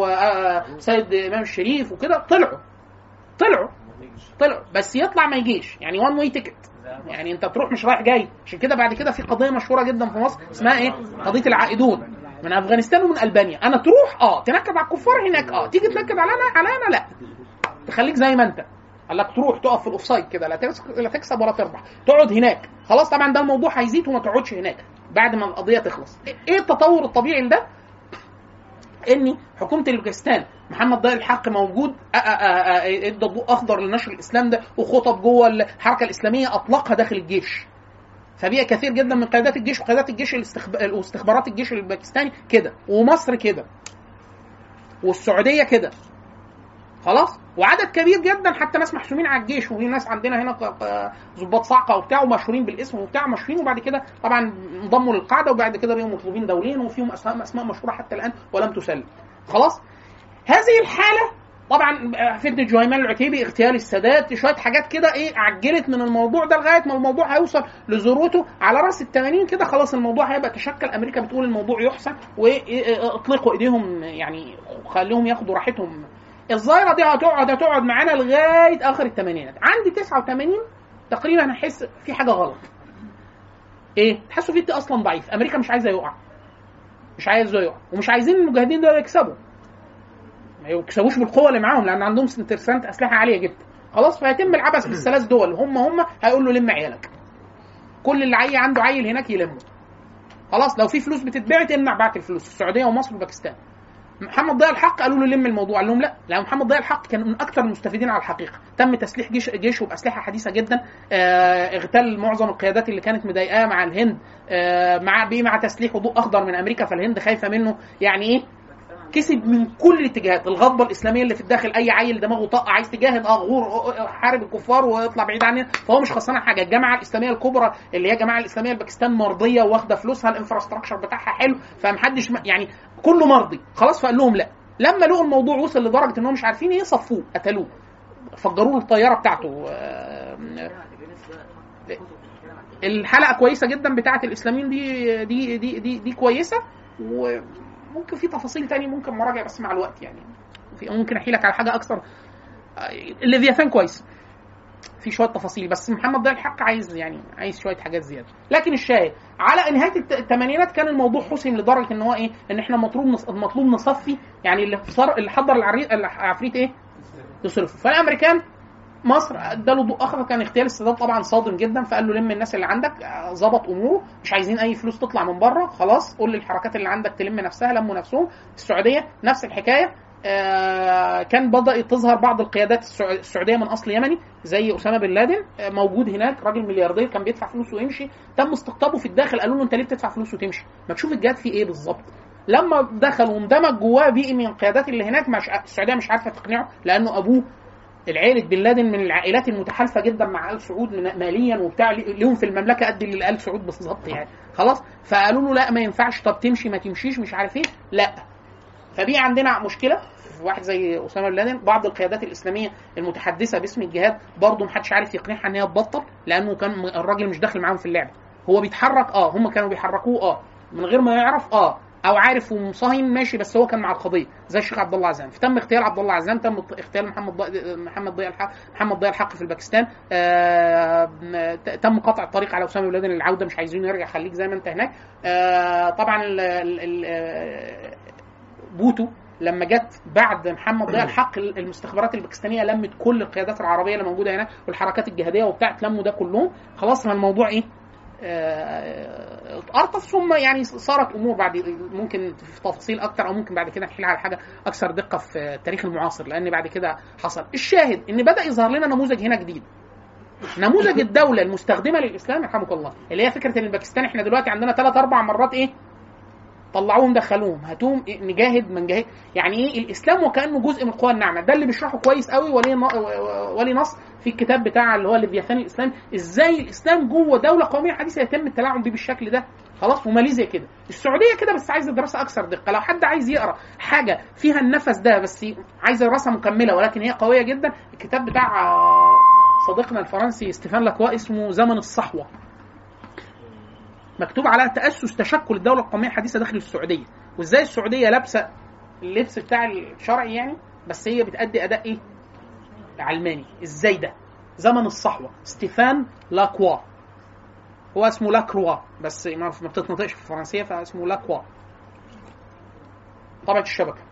وسيد امام الشريف وكده طلعوا طلعوا طلعوا بس يطلع ما يجيش، يعني وان واي تيكت، يعني انت تروح مش رايح جاي. عشان كده بعد كده في قضيه مشهوره جدا في مصر اسمها ايه؟ قضيه العائدون من افغانستان ومن البانيا. انا تروح اه تنكد على الكفار هناك، اه تيجي تنكد على انا على انا لا، تخليك زي ما انت. قال لك تروح تقف في الاوفسايد كده، لا لا تكسب ولا تربح، تقعد هناك. خلاص طبعا ده الموضوع هيزيد وما تقعدش هناك بعد ما القضيه تخلص. ايه التطور الطبيعي ده؟ ان حكومه الباكستان محمد ضياء الحق موجود ادى ضوء اخضر لنشر الاسلام ده، وخطب جوه الحركه الاسلاميه اطلقها داخل الجيش. فبقى كثير جدا من قيادات الجيش وقيادات الجيش واستخبارات الجيش الباكستاني كده، ومصر كده، والسعوديه كده. خلاص وعدد كبير جدا حتى ناس محسومين على الجيش، وفي ناس عندنا هنا ضباط صعقه وبتاع ومشهورين بالاسم وبتاع مشهورين، وبعد كده طبعا انضموا للقاعده، وبعد كده بقوا مطلوبين دوليا، وفيهم اسماء اسماء مشهوره حتى الان ولم تسلم. خلاص هذه الحاله طبعا فتنه جهيمان العتيبي، اغتيال السادات، شويه حاجات كده ايه عجلت من الموضوع ده لغايه ما الموضوع هيوصل لذروته على راس الثمانين كده. خلاص الموضوع هيبقى تشكل، امريكا بتقول الموضوع يحسن واطلقوا ايديهم، يعني خليهم ياخدوا راحتهم. الظاهره دي هتقعد هتقعد معانا لغايه اخر الثمانينات. عندي تسعة وثمانين تقريبا هحس في حاجه غلط. ايه؟ تحسوا فيه اصلا ضعيف، امريكا مش عايزه يقع، مش عايزه يقع، ومش عايزين المجاهدين دول يكسبوا، ما يكسبوش بالقوه اللي معاهم لان عندهم سنترسنت اسلحه عاليه جدا. خلاص فهيتم العبث بالثلاث دول، هم هم هيقول له لم عيالك، كل اللي عي عنده عيل هناك يلمه. خلاص لو في فلوس بتتبعت امنع بعت الفلوس، السعوديه ومصر وباكستان. محمد ضياء الحق قالوا له لم الموضوع، قال لهم لا، لان محمد ضياء الحق كان من اكثر المستفيدين على الحقيقه. تم تسليح جيش جيشه باسلحه حديثه جدا، آه اغتال معظم القيادات اللي كانت مضايقاه مع الهند، آه مع بيه مع تسليح وضوء اخضر من امريكا، فالهند خايفه منه. يعني ايه؟ كسب من كل الاتجاهات. الغضبه الاسلاميه اللي في الداخل، اي عيل دماغه طق عايز تجاهد اه غور حارب الكفار واطلع بعيد عننا، فهو مش خسران حاجه. الجامعه الاسلاميه الكبرى اللي هي الجامعه الاسلاميه الباكستان مرضيه واخده فلوسها، الانفراستراكشر بتاعها حلو، فمحدش يعني كله مرضي. خلاص فقال لهم لا. لما لقوا الموضوع وصل لدرجه انهم مش عارفين ايه، صفوه، قتلوه، فجروا له الطياره بتاعته. الحلقه كويسه جدا بتاعه الاسلاميين دي دي دي دي, دي كويسه، وممكن في تفاصيل تاني ممكن مراجع بس مع الوقت يعني. في ممكن احكي لك على حاجه اكثر. الليفياثان كويس، في شويه تفاصيل، بس محمد ضياء الحق عايز يعني عايز شويه حاجات زياده. لكن الشاهد على نهايه الثمانينات كان الموضوع حسم لدرجه ان هو ايه، ان احنا مطلوب نص... مطلوب نصفي، يعني اللي صار اللي حضر العريق العفريت ايه يصرفه. فالامريكان مصر اداله ضوء اخر، كان اغتيال السادات طبعا صادم جدا، فقال له لم الناس اللي عندك، ظبط اموره، مش عايزين اي فلوس تطلع من بره، خلاص قول للحركات اللي عندك تلم نفسها، لموا نفسهم. السعوديه نفس الحكايه، آه كان بدأ تظهر بعض القيادات السعوديه من اصل يمني زي اسامه بن لادن، آه موجود هناك، راجل ملياردير كان بيدفع فلوس ويمشي، تم استقطابه في الداخل، قالوا له انت ليه بتدفع فلوس وتمشي؟ ما تشوف الجهاد في ايه بالظبط. لما دخل واندمج جواه بيئي من القيادات اللي هناك، مش السعوديه مش عارفه تقنعه، لانه ابوه العائله بن لادن من العائلات المتحالفه جدا مع ال سعود ماليا وبتاع، لهم في المملكه قد اللي ال سعود بالظبط يعني. خلاص فقالوا له لا ما ينفعش، طب تمشي ما تمشيش مش عارف ايه، لا. فبقى عندنا مشكله، واحد زي اسامه بن لادن، بعض القيادات الاسلاميه المتحدثه باسم الجهاد برضه محدش عارف يقنعها ان هي تبطل، لانه كان الراجل مش داخل معاهم في اللعبه، هو بيتحرك اه هم كانوا بيحركوه اه من غير ما يعرف اه او عارف ومصاهن ماشي، بس هو كان مع القضيه زي الشيخ عبد الله عزام. فتم اغتيال عبد الله عزام، تم اغتيال محمد ضياء محمد ضياء الحق محمد ضياء الحق في الباكستان، آه تم قطع الطريق على اسامه بن لادن للعوده، مش عايزين يرجع، خليك زي ما انت هناك. آه طبعا ال ال ال بوتو لما جت بعد محمد ضياء الحق، المستخبرات الباكستانيه لمت كل القيادات العربيه اللي موجوده هناك والحركات الجهاديه وبتاع، تلموا ده كلهم. خلاص الموضوع ايه ارتف، ثم يعني صارت امور بعد ممكن في تفاصيل اكتر، او ممكن بعد كده نحكي على حاجه اكثر دقه في التاريخ المعاصر، لان بعد كده حصل. الشاهد ان بدا يظهر لنا نموذج هنا جديد، نموذج الدوله المستخدمه للاسلام رحمك الله، اللي هي فكره ان الباكستان احنا دلوقتي عندنا ثلاث اربع مرات ايه طلعوهم دخلوهم، هاتوهم إيه نجاهد من جاهد، يعني ايه الاسلام وكانه جزء من القوى الناعمه. ده اللي بيشرحه كويس قوي ولي ولي نص في الكتاب بتاع اللي هو الليفياثان الاسلام، ازاي الاسلام جوه دوله قوميه حديثه يتم التلاعب بيه بالشكل ده. خلاص وماليزيا كده، السعوديه كده، بس عايزه دراسه اكثر دقه. لو حد عايز يقرا حاجه فيها النفس ده بس عايزه دراسه مكمله ولكن هي قويه جدا، الكتاب بتاع صديقنا الفرنسي ستيفان لاكوا اسمه زمن الصحوه، مكتوب على تأسس تشكل الدولة القومية الحديثة داخل السعودية، وازاي السعودية لابسة اللبس بتاع الشرعي يعني، بس هي بتأدي أداء ايه علماني. ازاي ده؟ زمن الصحوة، ستيفان لاكوا، هو اسمه لاكروا بس ما بتتنطقش في الفرنسية فاسمه لاكوا، طبعة الشبكة.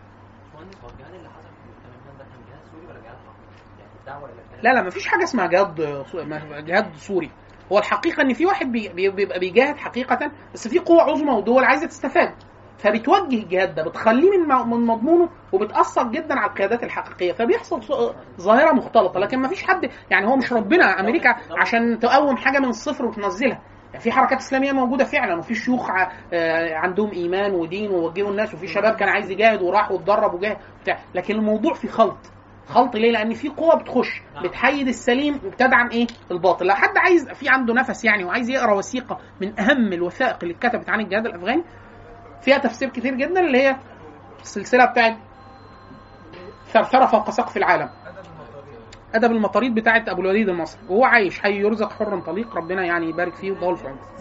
لا لا مفيش حاجة اسمها جهاد جهاد سوري، هو الحقيقة ان في واحد بيبقى بيجاهد حقيقة، بس في قوة عظمى ودول عايزة تستفاد، فبتوجه الجهاد ده، بتخليه من من مضمونه، وبتأثر جدا على القيادات الحقيقية، فبيحصل ظاهرة مختلطة. لكن ما فيش حد يعني، هو مش ربنا أمريكا عشان تقوم حاجة من الصفر وتنزلها، يعني في حركات إسلامية موجودة فعلا، وفي شيوخ عندهم إيمان ودين ووجهوا الناس، وفي شباب كان عايز يجاهد وراح واتدرب وجاهد بتاع. لكن الموضوع في خلط خلط ليه؟ لان في قوه بتخش بتحيد السليم وبتدعم ايه الباطل. لو حد عايز في عنده نفس يعني وعايز يقرا وثيقه من اهم الوثائق اللي اتكتبت عن الجهاد الافغاني، فيها تفسير كتير جدا، اللي هي السلسله بتاعت ثرثرة فوق سقف العالم. أدب المطاريد بتاعت أبو الوليد المصري، وهو عايش حي يرزق حرا طليق، ربنا يعني يبارك فيه ويطول في عمره.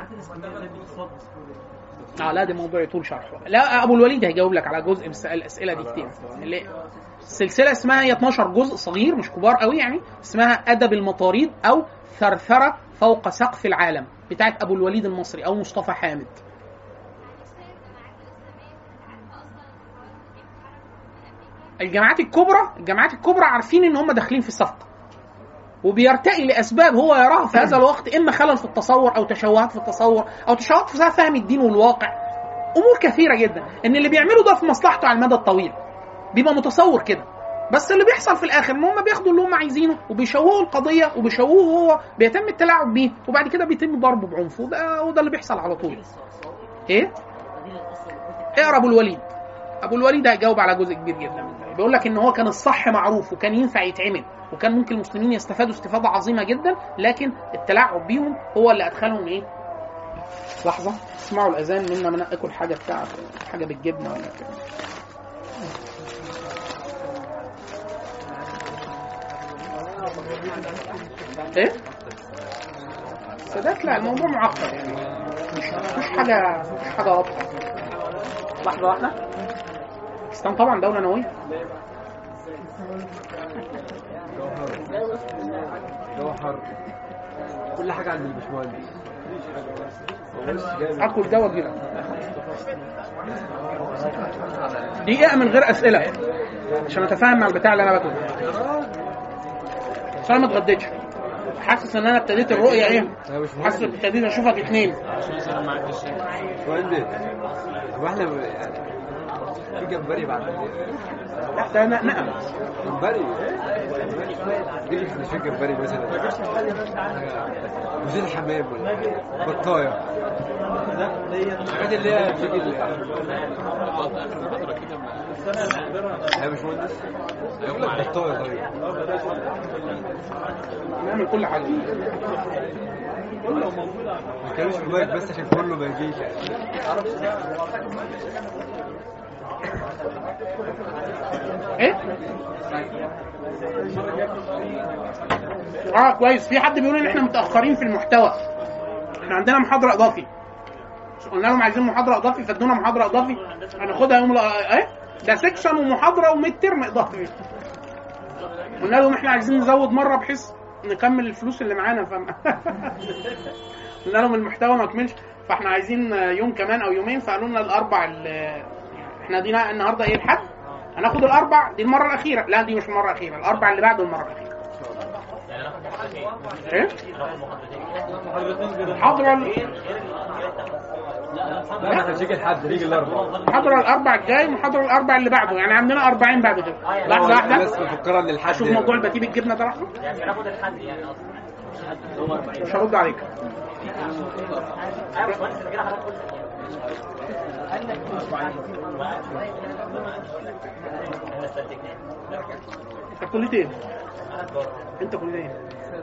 اه لا ده موضوع يطول شرحه. لا ابو الوليد هيجاوب لك على جزء من الاسئله دي كتير. اللي السلسله اسمها هي اتناشر جزء صغير مش كبار قوي يعني، اسمها ادب المطاريد او ثرثره فوق سقف العالم بتاعت ابو الوليد المصري او مصطفى حامد. الجامعات الكبرى الجامعات الكبرى عارفين ان هم داخلين في الصفقه، وبيرتقي لاسباب هو يراها في هذا الوقت، اما خلل في التصور او تشوهات في التصور او تشوهات في فهم الدين والواقع، امور كثيره جدا. ان اللي بيعملوا ده في مصلحته على المدى الطويل، بيبقى متصور كده، بس اللي بيحصل في الاخر ان هم بياخدوا اللي هم عايزينه وبيشوهوا القضيه وبيشوهوا هو، بيتم التلاعب بيه وبعد كده بيتم ضربه بعنف، وده وده اللي بيحصل على طول. ايه اقرا ابو الوليد. ابو الوليد هيجاوب على جزء كبير جدا. بيقول لك ان هو كان الصح معروف وكان ينفع يتعمل وكان ممكن المسلمين يستفادوا استفاده عظيمه جدا، لكن التلاعب بيهم هو اللي ادخلهم ايه. لحظه اسمعوا الاذان منا من اكل حاجه بتاع حاجه بالجبنه ولا كده. ايه سادات؟ لا الموضوع معقد يعني، مش مش حاجه مش حاجه واضحه. لحظه واحده. باكستان طبعا دوله نوويه. جوهر كل حاجه عند البشمهندس. اكل ده واجيلك دقيقه من غير اسئله عشان اتفاهم مع البتاع اللي انا باكله. بس انا ما اتغديتش، حاسس ان انا ابتديت الرؤيه ايه، حاسس ابتديت اشوفك اتنين. مهندس هو احنا في جمبري بعد لا ده انا نعم جمبري دي مش في جمبري مثلا وزين حمام ولا بطايه الحاجات اللي هي بتيجي يا باشمهندس بطايه. طيب نعمل كل حاجه ما كانش في بالك بس عشان كله ما يجيش يعني. ايه اه كويس. في حد بيقول ان احنا متاخرين في المحتوى، احنا عندنا محاضره اضافي. قلنا لهم عايزين محاضره اضافي فادونا محاضره اضافي هناخدها يوم ايه ده سكشن ومحاضره وميد ترم اضافي. قلنا لهم احنا عايزين نزود مره بحيث نكمل الفلوس اللي معانا. فما قلنا لهم المحتوى ما كملش فاحنا عايزين يوم كمان او يومين، فقالوا لنا الاربع احنا دينا النهارده ايه الحد، هناخد الاربع دي المره الاخيره. لا دي مش المره الاخيره، الاربع اللي بعده المره الاخيره. ايه حاضر لا هنجيك الحد نيجي الاربع، محاضره الاربع الجاي ومحاضره الاربع اللي بعده، يعني عندنا أربعين بعد كده. لحظه واحده بس بفكرها ان الحد شوف موضوع البتيب الجبنه ده لحظه يعني ناخد الحد يعني اصلا مش هرد عليك. انت كلية ايه؟ انت كلية ايه؟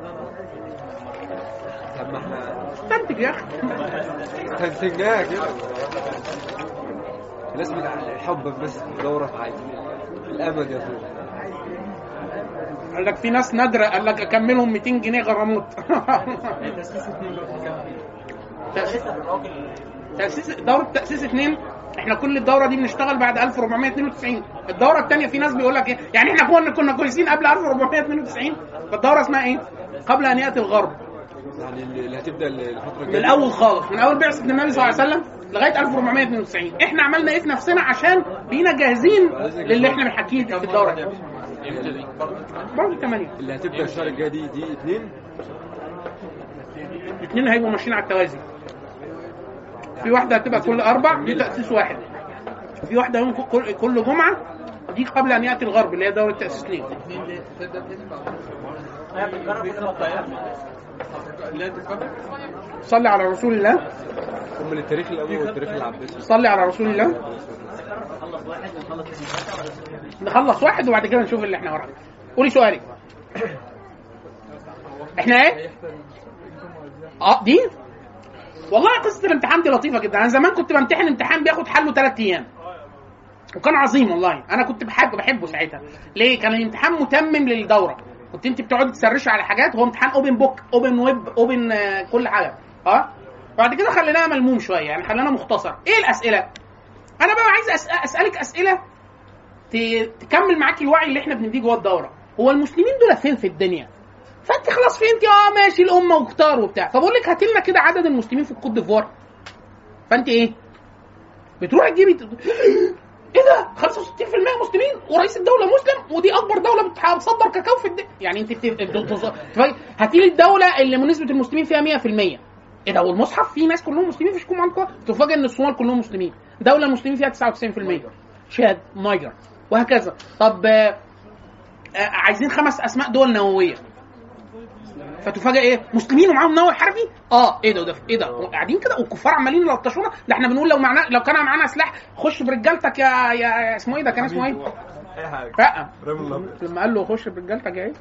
طب ما احنا استنتج يا اخي. استنتجناها كده. لازم الحب بس دوره في حياتي الامل يا اخويا. قال لك في ناس نادره، قال لك اكملهم مئتين جنيه غرامات. تأسيس دورة تأسيس اثنين، احنا كل الدورة دي بنشتغل بعد ألف وأربعمائة واثنين وتسعين. الدورة الثانية في ناس بيقول لك ايه، يعني احنا كنا كنا كويسين قبل ألف وأربعمائة واثنين وتسعين، فالدورة اسمها ايه؟ قبل أن يأتي الغرب. يعني اللي هتبدأ الفترة من الجاية الأول خالص، من أول بعثة النبي صلى الله عليه وسلم لغاية ألف وأربعمائة واثنين وتسعين. احنا عملنا ايه في نفسنا عشان بينا جاهزين للي احنا بنحكيه في الدورة دي. برضه ثمانية. اللي هتبدأ الشهر الجاي دي دي اثنين. اثنين هيبقوا ماشيين على التوازي. في واحدة هتبقى كل أربع، دي تأسيس واحد. في واحدة يوم كل جمعة، دي قبل أن يأتي الغرب اللي هي دورة تأسيس اثنين. صلي على رسول الله. هم التاريخ الأول والتاريخ العباسي. صلي على رسول الله. نخلص واحد وبعد كده نشوف اللي احنا ورانا. قولي سؤالي. احنا ايه؟ اه دي والله قصة الامتحان دي لطيفة جدا. انا زمان كنت بمتحن امتحان بياخد حله ثلاث ايام. وكان عظيم والله. انا كنت بحبه بحبه ساعتها. ليه؟ كان الامتحان متمم للدوره، كنت انت بتقعدي تسرشي على حاجات، هو امتحان اوبن بوك اوبن ويب اوبن آه كل حاجه. اه بعد كده خليناها ملموم شويه، يعني خلينا مختصر. ايه الاسئله؟ انا بقى عايز أسأل اسالك اسئله تكمل معاكي الوعي اللي احنا بنديه جوه الدوره. هو المسلمين دول فين في الدنيا؟ فانت خلاص فهمتي اه ماشي الامه وكتار وبتاع، فبقول لك هات لنا كده عدد المسلمين في الكوت ديفوار. فانت ايه؟ بتروح تجيبي ايه ده خمسة وستين بالمية مسلمين ورئيس الدوله مسلم ودي اكبر دوله بتصدر كاكاو في الدنيا. يعني انت هاتي لي الدوله اللي نسبه المسلمين فيها مية بالمية. ايه ده؟ والمصحف فيه ناس كلهم مسلمين فيش كوم عندكم؟ تفاجئ ان الصومال كلهم مسلمين، دوله المسلمين فيها تسعة وتسعين بالمية، شاد نيجر وهكذا. طب آه آه عايزين خمس اسماء دول نوويه، فتفاجئ ايه؟ مسلمين ومعاهم نووي حربي. اه ايه ده ده ايه ده؟ قاعدين كده والكفار عمالين يلطشونا. ده احنا بنقول لو معنا لو كان معانا سلاح خش برجالتك يا يا اسمه ايه ده؟ كان اسمه ايه؟ اي حاجه بقى لما قال له خش برجالتك ايه؟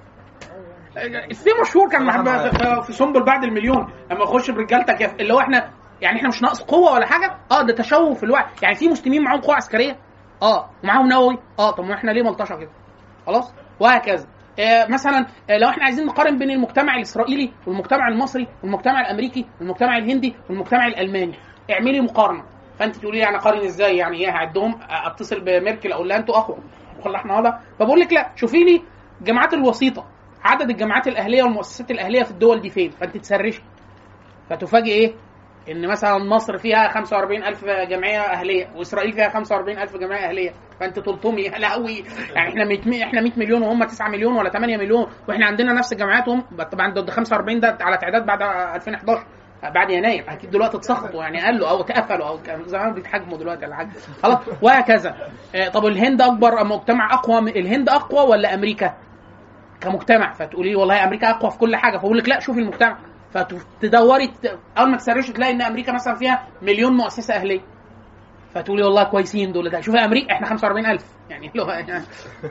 السي مشهور كان في سنبل بعد المليون لما يخش برجالتك، اللي هو احنا يعني احنا مش ناقص قوه ولا حاجه. اه ده تشوه في الوعي. يعني في مسلمين معاهم قوه عسكريه اه ومعاهم نووي اه طب ما احنا ليه ملطشه كده؟ خلاص وهكذا. آه مثلا آه لو احنا عايزين نقارن بين المجتمع الاسرائيلي والمجتمع المصري والمجتمع الامريكي والمجتمع الهندي والمجتمع الالماني، اعملي مقارنه. فانت تقولي يعني قارن ازاي؟ يعني ايه هعدهم اتصل بميركل اقول لها انتوا اقوى ولا احنا ولا؟ فبقول لك لا، شوفي لي الجامعات الوسيطه، عدد الجامعات الاهليه والمؤسسات الاهليه في الدول دي فين، فانت تسرشي فتفاجئ ايه؟ ان مثلا مصر فيها خمسة وأربعين ألف جمعيه اهليه واسرائيل فيها خمسة وأربعين ألف جمعيه اهليه، فانت تلطمي يا لهوي. يعني احنا مية احنا مية مليون وهم تسعة مليون ولا ثمانية مليون، واحنا عندنا نفس جامعاتهم. طبعا ضد خمسة وأربعين ده على تعداد بعد ألفين وإحداشر بعد يناير، اكيد دلوقتي اتسخطوا يعني قالوا او اتقفلوا او كان زمان بيتحجموا دلوقتي ولا حاجه خلاص وهكذا. اه طب الهند اكبر مجتمع اقوى، الهند اقوى ولا امريكا كمجتمع؟ فتقولي لي والله امريكا اقوى في كل حاجه، فاقول لك لا شوفي المجتمع. فتدوري اول ما تسرشي تلاقي ان امريكا مثلا فيها مليون مؤسسه اهليه، فتقولي والله كويسين دول. ده شوفي امريكا احنا خمسة وأربعين ألف، يعني لو يعني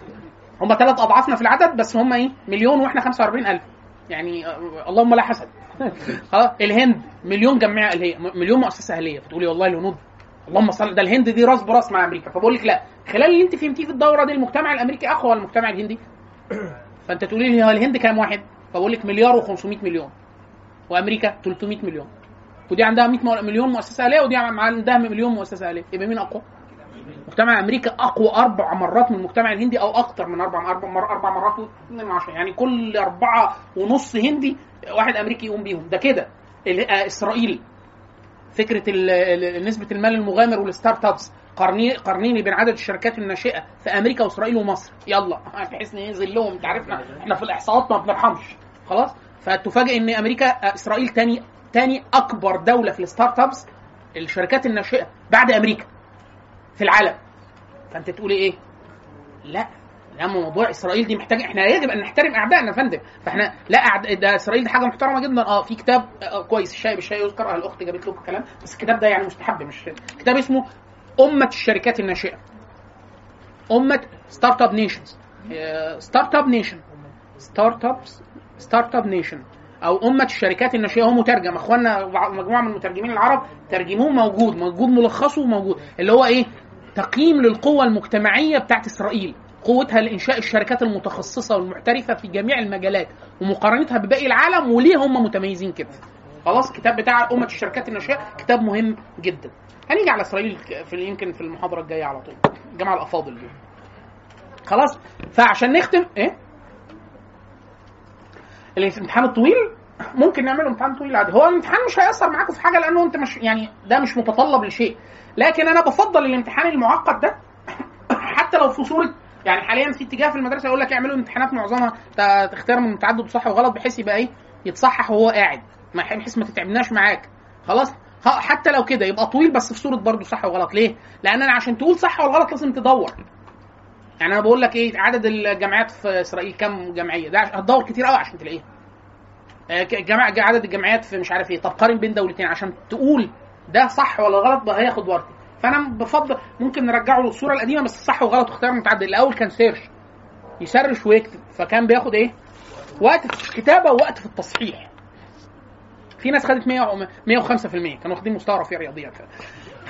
هم ثلاث اضعافنا في العدد بس هم ايه مليون واحنا خمسة وأربعين ألف، يعني اللهم لا حسد. خلاص الهند مليون جمعيه اهليه، مليون مؤسسه اهليه، فتقولي والله الهنود اللهم صل، ده الهند دي راس براس مع امريكا. فبقول لك لا، خلال اللي انت فهمتيه في الدوره دي المجتمع الامريكي اقوى ولا المجتمع الهندي؟ فانت تقولي لي هو الهند كام واحد؟ فبقول لك مليار وخمسمية مليون، وامريكا ثلاثمية مليون، ودي عندها مية مليون مؤسسه اهليه ودي عندها مليون مؤسسه اهليه. يبقى مين اقوى؟ مجتمع امريكا اقوى اربع مرات من المجتمع الهندي، او اكتر من اربع اربع مر اربع مرات واثنين من عشرة، يعني كل اربعه ونص هندي واحد امريكي يقوم بيهم. ده كده. اسرائيل فكره نسبه المال المغامر والستارت ابس قرنين قرنين بين عدد الشركات الناشئه في امريكا واسرائيل ومصر، يلا بحيث ننزل لهم. انت عارفنا احنا في الاحصاءات ما بنرحمش خلاص. فتفاجئ ان امريكا اسرائيل تاني تاني اكبر دوله في الستارت ابس الشركات الناشئه بعد امريكا في العالم. فانت تقولي ايه؟ لا لا موضوع اسرائيل دي محتاج، احنا يجب ان نحترم اعدائنا يا فندم. فاحنا لا أعد... ده اسرائيل دي حاجه محترمه جدا. اه في كتاب آه كويس، الشاي بالشاي يذكر، الاخت جابت له الكلام، بس الكتاب ده يعني مستحب، مش كتاب اسمه امه الشركات الناشئه، امه ستارت اب نيشنز، ستارت اب نيشن ستارت ابس ستارت اب نيشن او امه الشركات الناشئه. هو مترجم، اخواننا مجموعه من المترجمين العرب ترجموه، موجود موجود ملخصه موجود، اللي هو ايه؟ تقييم للقوه المجتمعيه بتاعت اسرائيل، قوتها لانشاء الشركات المتخصصه والمحترفه في جميع المجالات ومقارنتها بباقي العالم وليه هم متميزين كده. خلاص كتاب بتاع امه الشركات الناشئه كتاب مهم جدا. هنيجي على اسرائيل في يمكن في المحاضره الجايه على طول، الجماعه الافاضل دول. خلاص فعشان نختم ايه الامتحان الطويل، ممكن نعمله امتحان طويل عادي. هو الامتحان مش هيأثر معاكم في حاجه لانه انت مش يعني ده مش متطلب لشيء، لكن انا بفضل الامتحان المعقد ده حتى لو في صوره يعني حاليا في اتجاه في المدرسه يقول لك اعملوا امتحانات معظمها تختار من تعدد صح وغلط بحيث يبقى ايه يتصحح وهو قاعد، ما بحيث ما تتعبناش معاك. خلاص حتى لو كده يبقى طويل بس في صوره برضو صح وغلط. ليه؟ لان انا عشان تقول صح والغلط لازم تدور. يعني انا بقول لك ايه عدد الجامعات في اسرائيل كام جمعيه، ده هتدور كتير قوي عشان تلاقيها. جماعه عدد الجامعات في مش عارف ايه، طب قارن بين دولتين عشان تقول ده صح ولا غلط بقى هياخد وقت. فانا بفضل ممكن نرجعه للصوره القديمه بس صح وغلط واختيار متعدد. الاول كان سيرش يسرش ويكتب، فكان بياخد ايه وقت في الكتابه ووقت في التصحيح. في ناس خدت مية وخمسة بالمية كانوا واخدين مستوى رفيع رياضيا.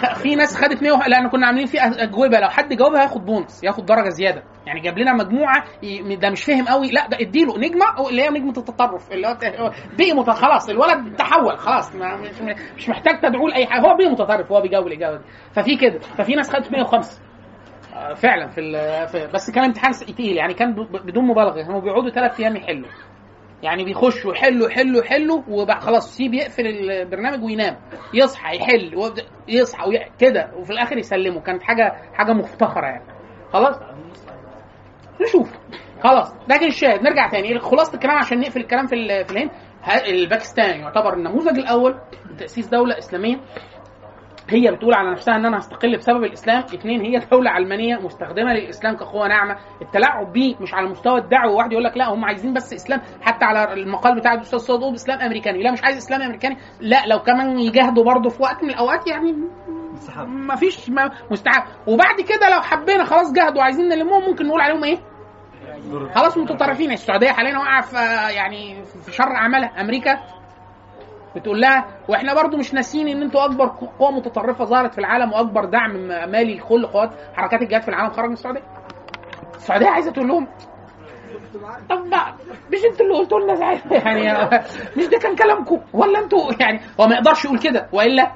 في ناس خدت مية وح... لان كنا عاملين فيه اجوبه لو حد جاوبها هياخد بونص، ياخد درجه زياده. يعني جاب لنا مجموعه ي... ده مش فاهم قوي، لا ده اديله نجمه اللي هي نجمه التطرف اللي هو بقي مت... خلاص الولد تحول خلاص، ما... مش... مش محتاج تدعو لاي حاجه، هو بقي متطرف، هو بيجاوب الاجابه دي. ففي كده، ففي ناس خدت مية وخمسة فعلا في, ال... في بس كان امتحان تقيل يعني، كان ب... بدون مبالغه هم بيقعدوا ثلاث ايام يحلوا، يعني بيخشوا يحلوا يحلوا يحلوا وخلاص سيب يقفل البرنامج وينام، يصحى يحل يصحى وي... كده، وفي الاخر يسلموا. كانت حاجه حاجه مفتخره يعني. خلاص نشوف خلاص. لكن الشاهد نرجع تاني خلاصه الكلام عشان نقفل الكلام في في الهند. الباكستان يعتبر النموذج الاول لتاسيس دوله اسلاميه. هي بتقول على نفسها ان انا هستقل بسبب الاسلام. اثنين، هي دوله علمانيه مستخدمه للاسلام كقوه ناعمه. التلاعب بيه مش على مستوى الدعوه، واحد يقول لك لا هم عايزين بس اسلام، حتى على المقال بتاع الاستاذ صادق اسلام امريكاني، لا مش عايز اسلام امريكاني، لا لو كمان يجاهدوا برضه في وقت من الاوقات يعني ما فيش ما مستحب. وبعد كده لو حبينا خلاص جاهدوا عايزين نلمهم، ممكن نقول عليهم ايه خلاص متطرفين. السعوديه حاليا واقعه في يعني في شر اعمالها. امريكا بتقول لها واحنا برضو مش ناسين ان انتوا اكبر قوه متطرفه ظهرت في العالم واكبر دعم مالي لكل قوات حركات الجهاد في العالم خرج من السعوديه. السعوديه عايزه تقول لهم طب مش انتوا اللي قلتوا لنا يعني مش ده كان كلامكم ولا انتوا يعني؟ هو ما يقدرش يقول كده والا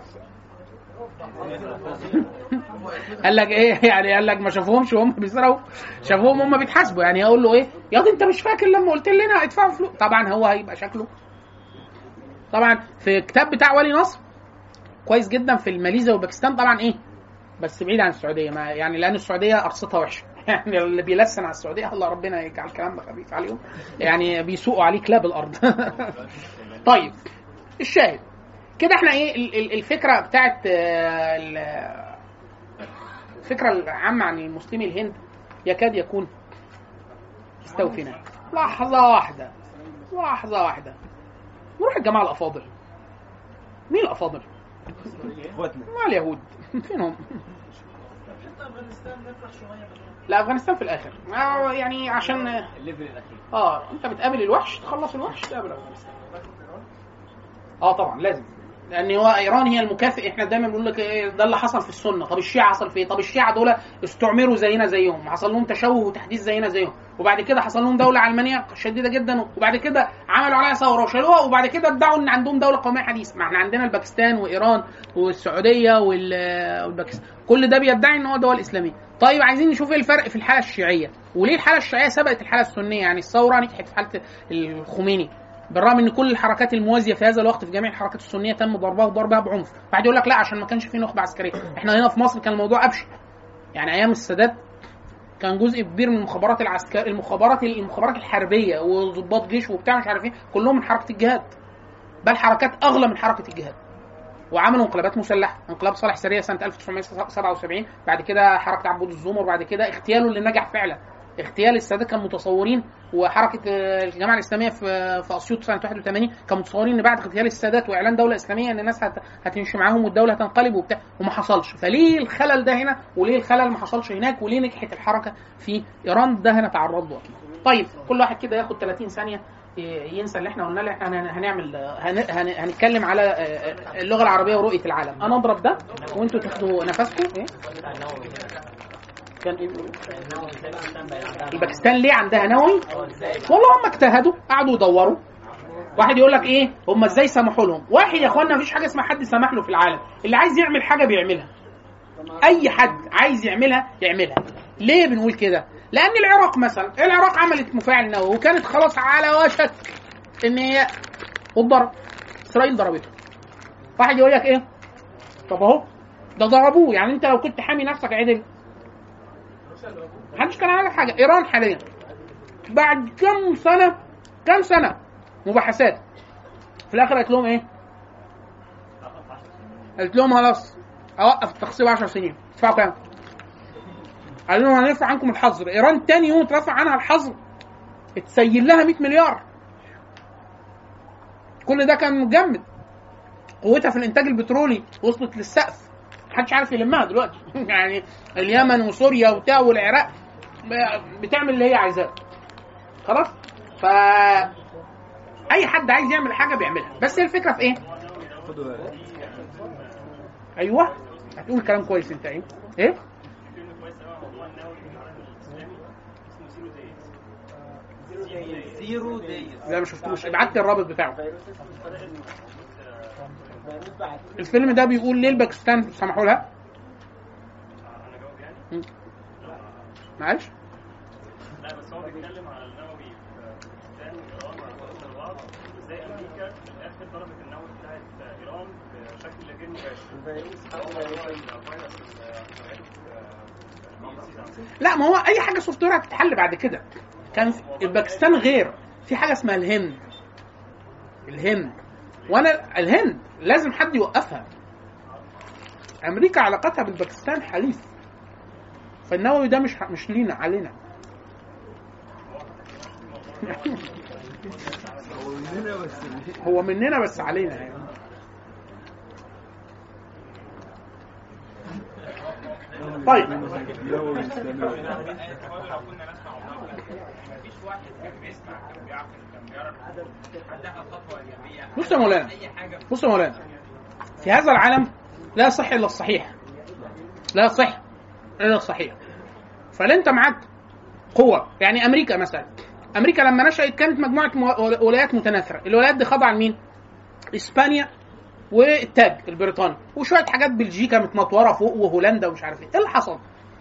قال لك ايه يعني؟ قال لك ما شافوهمش وهم بيسرقوا، شافوهم هم بيتحاسبوا. يعني هقول له ايه يا دي انت مش فاكر لما قلت لنا ادفعوا فلوس؟ طبعا هو هيبقى شكله طبعا في كتاب بتاع ولي نصر كويس جدا في الماليزيا وباكستان طبعا ايه، بس بعيد عن السعوديه ما يعني، لان السعوديه ارصتها وحشه يعني اللي بيلسن على السعوديه الله ربنا يجعل الكلام ده خفيف عليهم يعني، بيسوقوا عليه كلاب الارض. طيب الشاهد كده احنا ايه الفكره بتاعت الفكره العامه عن المسلمي الهند يكاد يكون استوفينا. لحظه واحده لحظه واحده نروح الجماعه الافاضل. مين الافاضل؟ ما اليهود فينهم؟ لا افغانستان في الاخر يعني عشان اه انت بتقابل الوحش تخلص الوحش تقابل افغانستان. اه طبعا لازم، لان هو ايران هي المكافئ. احنا دايما بنقول لك ايه ده اللي حصل في السنه. طب الشيعة حصل في ايه؟ طب الشيعة دول استعمروا زينا زيهم، حصل لهم تشوه وتحديث زينا زيهم، وبعد كده حصل لهم دوله علمانيه شديده جدا، وبعد كده عملوا عليها ثوره وشالوها، وبعد كده ادعوا ان عندهم دوله قوميه حديثه. ما احنا عندنا الباكستان وايران والسعوديه والباكستان كل ده بيدعي ان هو دول اسلاميه. طيب عايزين نشوف ايه الفرق في الحاله الشيعيه، وليه الحاله الشيعيه سبقت الحاله السنيه؟ يعني الثوره نجحت في حاله الخميني بالرغم ان كل الحركات الموازيه في هذا الوقت في جميع الحركات السنيه تم ضربها وضربها بعنف. بعد يقول لك لا عشان ما كانش في نخبه عسكريه. احنا هنا في مصر كان الموضوع ابشع يعني. ايام السادات كان جزء كبير من المخابرات العسكريه المخابرات المخابرات الحربيه وضباط جيش وبتاع مش عارف ايه كلهم من حركه الجهاد، بل حركات اغلى من حركه الجهاد، وعملوا انقلابات مسلحه. انقلاب صالح سريع سنه ألف وتسعمائة وسبعة وسبعين، بعد كده حركه عبود الزمر، بعد كده اغتياله اللي نجح فعلا. اغتيال السادات كان متصورين، وحركه الجماعه الاسلاميه في في اسيوط سنه واحد وثمانين كانوا متصورين ان بعد اغتيال السادات واعلان دوله اسلاميه ان الناس هتمشي معاهم والدوله هتنقلب وبتاع، وما حصلش. فليه الخلل ده هنا وليه الخلل ما حصلش هناك وليه نجحت الحركه في ايران؟ ده هنا تعرض له. طيب كل واحد كده ياخد ثلاثين ثانيه ينسى اللي احنا قلنا. انا هنعمل هن... هن... هنتكلم على اللغه العربيه ورؤيه العالم. انا اضرب ده وانتوا تاخدوا نفسكم. ايه كان ايه الباكستان ليه عندها نووي؟ والله هم اجتهدوا قعدوا يدوروا. واحد يقول لك ايه هم ازاي سمحوا لهم؟ واحد يا اخوانا مفيش حاجه اسمها حد سمح له في العالم. اللي عايز يعمل حاجه بيعملها، اي حد عايز يعملها يعملها. ليه بنقول كده؟ لان العراق مثلا، العراق عملت مفاعل نووي وكانت خلاص على وشك ان هي وضرب اسرائيل ضربته. واحد يقول لك ايه طب اهو ده ضربوه، يعني انت لو كنت حامي نفسك عدل محدش كان عامل حاجه. ايران حاليا بعد كم سنه كم سنه مباحثات في الاخر قالت لهم ايه؟ قالت لهم خلاص اوقف التخصيب عشر سنين. ادفعوا كام؟ قالوا لهم هنرفع عنكم الحظر. ايران تاني يوم اترفع عنها الحظر اتسيل لها مئة مليار. كل ده كان مجمد. قوتها في الانتاج البترولي وصلت للسقف محدش عارف يلمها دلوقتي. يعني اليمن وسوريا وبتاع والعراق بتعمل اللي هي عايزاه خلاص. ف اي حد عايز يعمل حاجه بيعملها، بس الفكره في ايه؟ ايوه هتقول كلام كويس انت. ايه ايه زيرو دايز. لا ما شفتوش، ابعت لي الرابط بتاعه. الفيلم ده بيقول ليه الباكستان سمحوا لها؟ معلش. لا بس هو بيتكلم على النووي في باكستان وايران وعلى بعض، ازاي امريكا في الاخر ضربت النووي بتاعت ايران بشكل غير مباشر. لا ما هو اي حاجه سوفت وير هتتحل بعد كده. كان الباكستان غير، في حاجه اسمها الهند. الهند وانا الهند لازم حد يوقفها. امريكا علاقتها بالباكستان حليف، فالنووي ده مش مش لينا علينا. هو مننا بس علينا يعني. طيب بص يا مولانا، بص يا مولانا، في هذا العالم لا يصح الا الصحيح، لا يصح الا الصحيح. فلا انت معاك قوه، يعني امريكا مثلا، امريكا لما نشأت كانت مجموعه ولايات متناثره. الولايات دي خاضعه لمين؟ اسبانيا والتاج البريطاني وشويه حاجات بلجيكا متنطوره فوق وهولندا ومش عارف ايه. ايه اللي حصل؟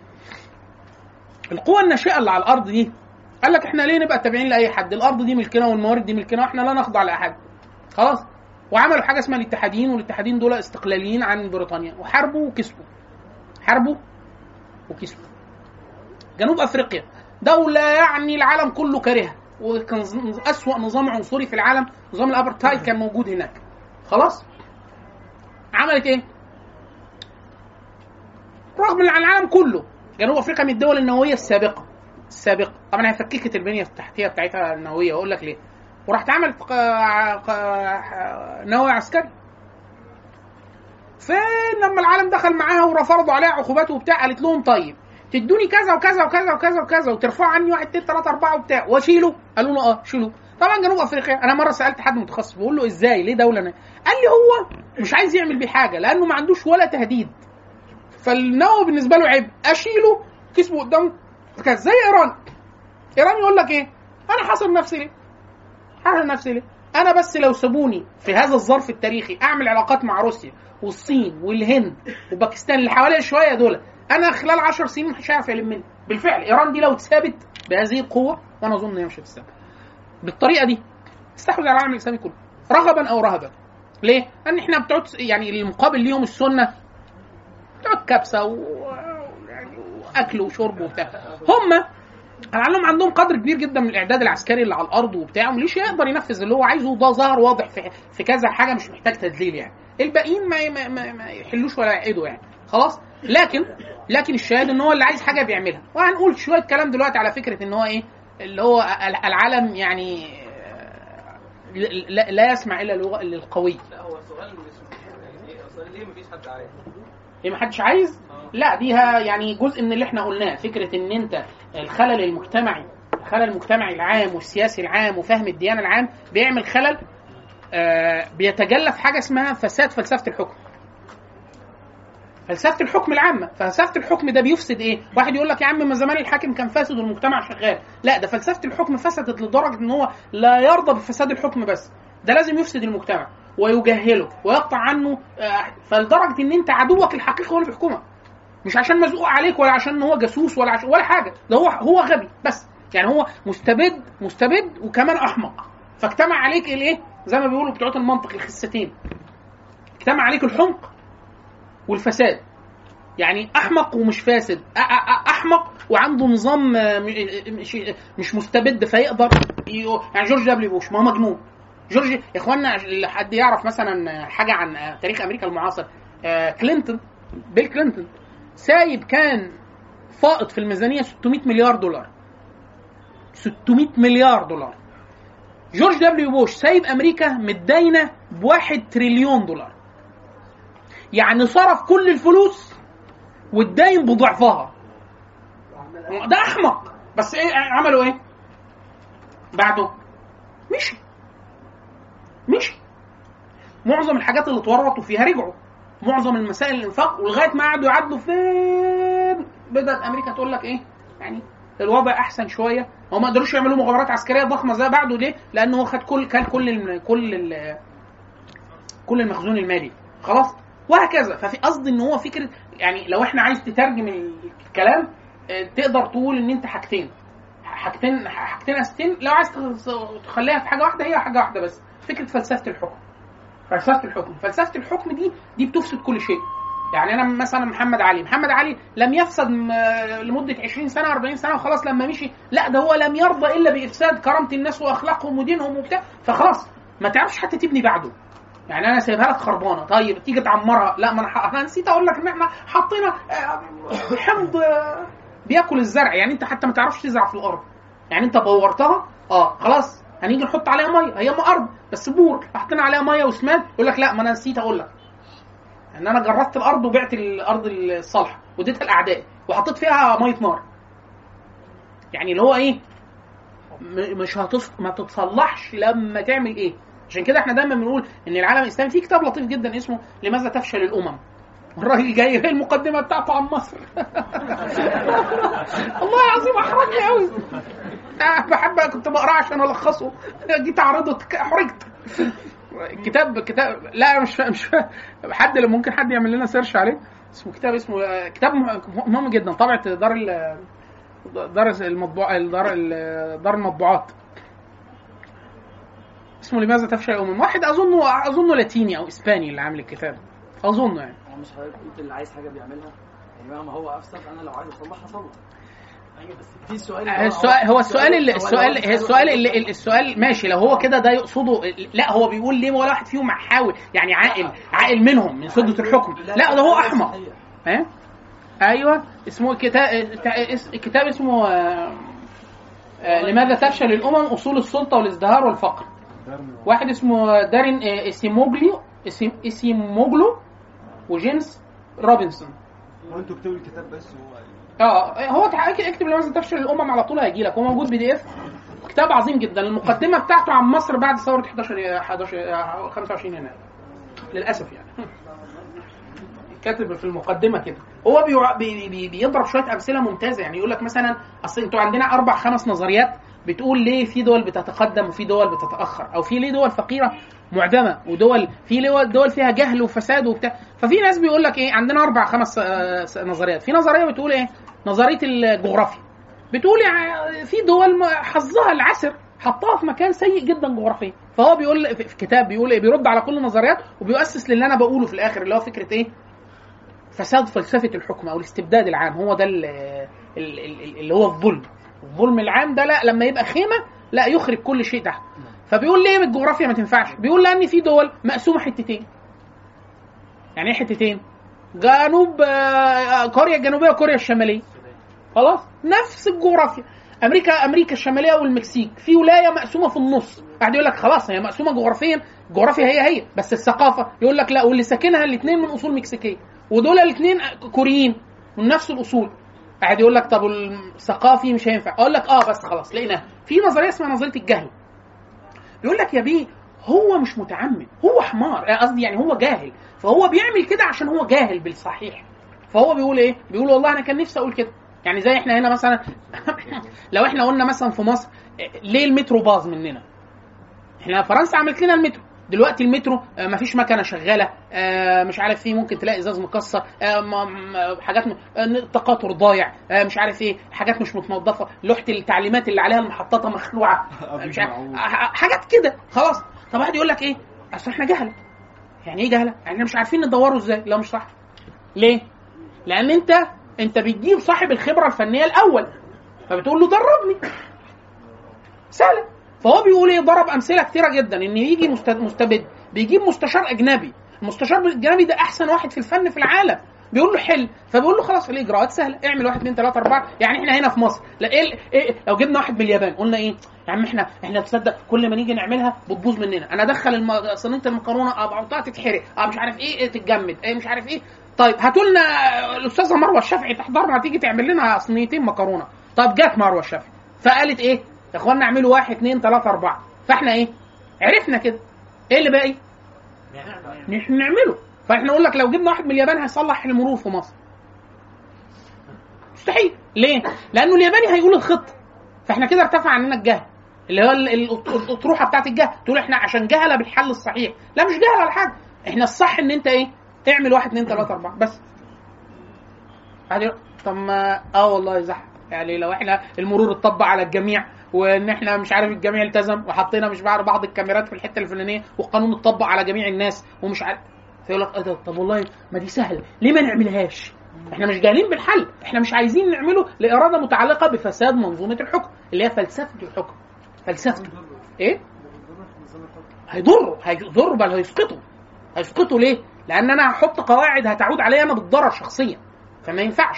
القوى الناشئه اللي على الارض دي قال لك احنا ليه نبقى تابعين لاي حد؟ الارض دي ملكنا والموارد دي ملكنا واحنا لا نخضع لاحد. خلاص. وعملوا حاجه اسمها الاتحادين، والاتحادين دول استقلاليين عن بريطانيا وحاربوا وكسبوا. حاربوا وكسبوا. جنوب افريقيا دوله يعني العالم كله كارهها، وكان اسوأ نظام عنصري في العالم، نظام الابرتايد كان موجود هناك. خلاص. عملت ايه؟ رغم ان العالم كله جنوب افريقيا من الدول النوويه السابقه السابقه طبعا هي فككت البنيه التحتيه بتاعتها النوويه، واقول لك ليه. وراحت عملت نووي عسكري. فين لما العالم دخل معاها ورفضوا عليها عقوبات وبتاع، قالت لهم طيب تدوني كذا وكذا وكذا وكذا وكذا وترفعوا عني واحد اتنين تلاته اربعه وبتاع واشيلوا. قالوا له اه شيلوا. طبعا جنوب افريقيا انا مره سالت حد متخصص بقول له ازاي ليه دوله أنا؟ قال لي هو مش عايز يعمل بيه حاجه لانه ما عندوش ولا تهديد، فالنووي بالنسبه له عيب. اشيله كسبه قدامه كان زي ايران. ايران يقول لك ايه؟ انا حاصر نفسي ليه؟ حاصر نفسي ليه؟ انا بس لو سابوني في هذا الظرف التاريخي اعمل علاقات مع روسيا والصين والهند وباكستان اللي حواليا شويه دول، انا خلال عشر سنين مش هعرف يلمني. بالفعل ايران دي لو اتثابت بهذه القوه، وانا اظن هي مش هتثبت بالطريقه دي، تستحوذ على العالم الاسلامي كله رغبا او رهبا. ليه؟ لان احنا بتوع يعني المقابل ليهم السنه بتوع كبسه ويعني واكل وشرب وبتاع. هم لعلهم عندهم قدر كبير جدا من الاعداد العسكري اللي على الارض وبتاع، وليش يقدر ينفذ اللي هو عايزه. وده ظاهر واضح في في كذا حاجه، مش محتاج تدليل يعني. الباقيين ما ما, ما يحلوش ولا يعيدوا يعني. خلاص. لكن لكن الشاهد ان هو اللي عايز حاجه بيعملها. وهنقول شويه كلام دلوقتي على فكره ان هو ايه اللي هو العالم يعني لا, لا يسمع الا للقوي. لا هو السؤال السؤال ليه مفيش حد عايز؟ ليه ما حدش عايز؟ لا ديها يعني جزء من اللي احنا قلناه، فكره ان انت الخلل المجتمعي الخلل المجتمعي العام والسياسي العام وفهم الديانه العام بيعمل خلل آه بيتجلى في حاجه اسمها فساد فلسفه الحكم. فلسفه الحكم العامه، فلسفه الحكم ده بيفسد ايه؟ واحد يقول لك يا عم ما زمان الحاكم كان فاسد والمجتمع شغال. لا ده فلسفه الحكم فسدت لدرجه ان هو لا يرضى بفساد الحكم بس، ده لازم يفسد المجتمع ويجهله ويقطع عنه آه فلدرجه ان انت عدوك الحقيقي هو اللي بيحكمك، مش عشان مزقوق عليك ولا عشان هو جاسوس ولا عشان ولا حاجه، ده هو هو غبي بس، يعني هو مستبد مستبد وكمان احمق. فاجتمع عليك الايه زي ما بيقولوا بتوع المنطق الخستين، اجتمع عليك الحمق والفساد. يعني احمق ومش فاسد، احمق وعنده نظام مش مش مستبد فيقدر يعني جورج دبليو بوش ما هو مجنون. جورج يا اخوانا حد يعرف مثلا حاجه عن تاريخ امريكا المعاصر؟ كلينتون بيل كلينتون سايب كان فائض في الميزانيه ستمائة مليار دولار. ستمائة مليار دولار. جورج دبليو بوش سايب امريكا متداينه بواحد تريليون دولار، يعني صرف كل الفلوس والداين بضعفها. ده احمق. بس ايه عملوا ايه بعده؟ مشي مشي معظم الحاجات اللي اتورطوا فيها رجعوا. معظم المسائل الانفاق، ولغايه ما قعدوا يعدوا فين بدات امريكا تقول لك ايه يعني الوضع احسن شويه. هم ما قدروش يعملوا مغامرات عسكريه ضخمه زي بعده. ليه؟ لانه هو خد كل كان كل ال كل ال كل المخزون المالي خلاص وهكذا. ففي قصد ان هو فكره يعني لو احنا عايز تترجم الكلام تقدر تقول ان انت حاجتين حاجتين حاجتين اساسيين لو عايز تخليها في حاجه واحده، هي حاجه واحده بس، فكره فلسفه الحكم. فلسفه الحكم فلسفه الحكم دي دي بتفسد كل شيء. يعني انا مثلا محمد علي محمد علي لم يفسد لمده عشرين سنه أربعين سنه وخلاص لما مشي، لا ده هو لم يرضى الا بافساد كرامه الناس واخلاقهم ودينهم وبتاع، فخلاص ما تعرفش حتى تبني بعده. يعني انا سايبها لك خربانه، طيب تيجي تعمرها، لا ما انا انا نسيت اقول لك ان احنا حطينا حمض بياكل الزرع، يعني انت حتى ما تعرفش تزرع في الارض. يعني انت بورتها اه خلاص هنيجي نحط عليها ميه، هي ما ارض بس بور حطينا عليها ميه وسماد، يقول لك لا ما انا نسيت اقول لك ان انا جربت الارض وبعت الارض الصالحه واديتها الاعداء وحطيت فيها ميه نار. يعني اللي هو ايه مش هتص... ما تتصلحش لما تعمل ايه. عشان كده احنا دايما بنقول ان العالم الاسلامي في كتاب لطيف جدا اسمه لماذا تفشل الامم، الراجل جاي في المقدمه بتاعته عن مصر والله العظيم احرجني قوي، بحب كنت بقراه عشان الخصه، جيت اعرضه احرجت. كتاب كتاب لا مش مش حد اللي ممكن حد يعمل لنا سيرش عليه، اسمه كتاب اسمه كتاب مهم جدا، طبعه دار ال دار المطبوع دار دار المطبوعات، اسمه لماذا تفشل الامم. واحد اظنه اظنه لاتيني او اسباني اللي عامل الكتاب اظنه. يعني هو مش حضرتك قلت اللي عايز حاجه بيعملها، يعني ما هو افسد انا لو عايز اصلحها اصلح. ايوه بس في سؤال السؤال هو السؤال اللي السؤال السؤال اللي السؤال ماشي لو هو كده ده يقصده. لا هو بيقول ليه ولا واحد فيهم حاول يعني عاقل عاقل منهم من سدة الحكم، لا ده هو احمق. ها ايوه اسمه كتاب كتاب اسمه لماذا تفشل الامم اصول السلطه والازدهار والفقر. واحد اسمه دارين اسيموغليو اسيموغلو وجيمس روبنسون. هو انتوا كتبوا الكتاب بس هو اه هو اكتب لماذا تفشل الامم على طول هيجي لك، هو موجود بي دي اف، كتاب عظيم جدا. المقدمه بتاعته عن مصر بعد ثوره احداشر خمسة وعشرين يناير للاسف يعني كاتب في المقدمه كده. هو بي بي بيضرب شويه امثله ممتازه. يعني يقول لك مثلا اصل انتوا عندنا اربع خمس نظريات بتقول ليه في دول بتتقدم وفي دول بتتاخر، او في ليه دول فقيره معدمه ودول في دول فيها جهل وفساد وبتاع. ففي ناس بيقول لك ايه عندنا اربع خمس نظريات. في نظريه بتقول ايه نظريه الجغرافيا، بتقول يعني في دول حظها العسر حطها في مكان سيء جدا جغرافيا. فهو بيقول في كتاب بيقول ايه بيرد على كل النظريات وبيؤسس للي انا بقوله في الاخر اللي هو فكره ايه فساد فلسفه الحكم او الاستبداد العام. هو ده اللي هو الظلم الظلم العام ده. لا لما يبقى خيمه لا يخرب كل شيء تحت. فبيقول ليه الجغرافيا ما تنفعش؟ بيقول لان في دول مقسومه حتتين. يعني ايه حتتين؟ جنوب كوريا الجنوبيه وكوريا الشماليه خلاص نفس الجغرافيا. امريكا امريكا الشماليه والمكسيك في ولايه مقسومه في النص. بعد يقول لك خلاص هي مقسومه جغرافيا، الجغرافيا هي هي بس الثقافه يقول لك لا واللي ساكنها الاثنين من اصول مكسيكيه ودول الاثنين كوريين من نفس الاصول. قاعد يقول لك طب الثقافي مش هينفع. اقول لك اه بس خلاص لقينا في نظريه اسمها نظريه الجهل. يقول لك يا بيه هو مش متعمد، هو حمار، قصدي يعني هو جاهل، فهو بيعمل كده عشان هو جاهل بالصحيح. فهو بيقول ايه بيقول والله انا كان نفسي اقول كده. يعني زي احنا هنا مثلا لو احنا قلنا مثلا في مصر ليه المترو باظ مننا؟ احنا فرنسا عملت لنا المترو، دلوقتي المترو مفيش مكنه شغاله، مش عارف فيه ممكن تلاقي ازاز مكسر، حاجات التقاطر ضايع، مش عارف ايه حاجات مش متنظفه، لوحه التعليمات اللي عليها المحطات مخلوعه، مش عارف حاجات كده خلاص. طب واحد يقول لك ايه اصل احنا جهله. يعني ايه جهله؟ يعني احنا مش عارفين ندوره ازاي. لا مش صح. ليه؟ لان انت انت بتجيب صاحب الخبره الفنيه الاول فبتقول له دربني سهله. فهو بيقول ايه ضرب امثله كتيره جدا ان يجي مستبد بيجيب مستشار اجنبي، المستشار الاجنبي ده احسن واحد في الفن في العالم، بيقول له حل، فبيقول له خلاص الاجراءات سهله اعمل واحد اتنين تلاته اربعه. يعني احنا هنا في مصر لا إيه, ايه لو جبنا واحد من اليابان قلنا ايه يا عم احنا احنا تصدق كل ما نيجي نعملها بتبوظ مننا، انا ادخل الم... صينيه المكرونه اقطعها تتحرق اه مش عارف ايه, إيه تتجمد ايه مش عارف ايه. طيب هاتوا لنا الاستاذه مروه الشافعي تحضرنا تيجي تعمل لنا صينيتين مكرونه. طب جت مروه الشافعي فقالت ايه يا اخوانا اعملوا واحد اتنين تلاته اربعه. فاحنا ايه عرفنا كده ايه اللي باقي نحن نعمله. فاحنا نقول لك لو جبنا واحد من اليابان هيصلح المرور في مصر، مستحيل. ليه؟ لانه الياباني هيقول الخطه، فاحنا كده ارتفع عننا الجهل اللي هو الاطروحه بتاعت الجهل، تقول احنا عشان جهله بالحل الصحيح. لا مش جهله ولا حاجه، احنا الصح ان انت ايه، اعمل واحد اتنين تلاته اربعه بس. طب ما اه والله زح يعني لو احنا المرور اتطبق على الجميع وان احنا مش عارف الجميع التزم وحطينا مش بعرف بعض الكاميرات في الحته الفلانيه والقانون اتطبق على جميع الناس ومش عارف، فيقول لك اه طب والله ما دي سهله ليه ما نعملهاش؟ احنا مش جاهلين بالحل، احنا مش عايزين نعمله لاراده متعلقه بفساد منظومه الحكم اللي هي فلسفه الحكم. فلسفته ايه؟ هيضره هيضره بل هيسقطه. هيسقطه ليه؟ لان انا هحط قواعد هتعود عليا انا بالضرر شخصيا، فما ينفعش.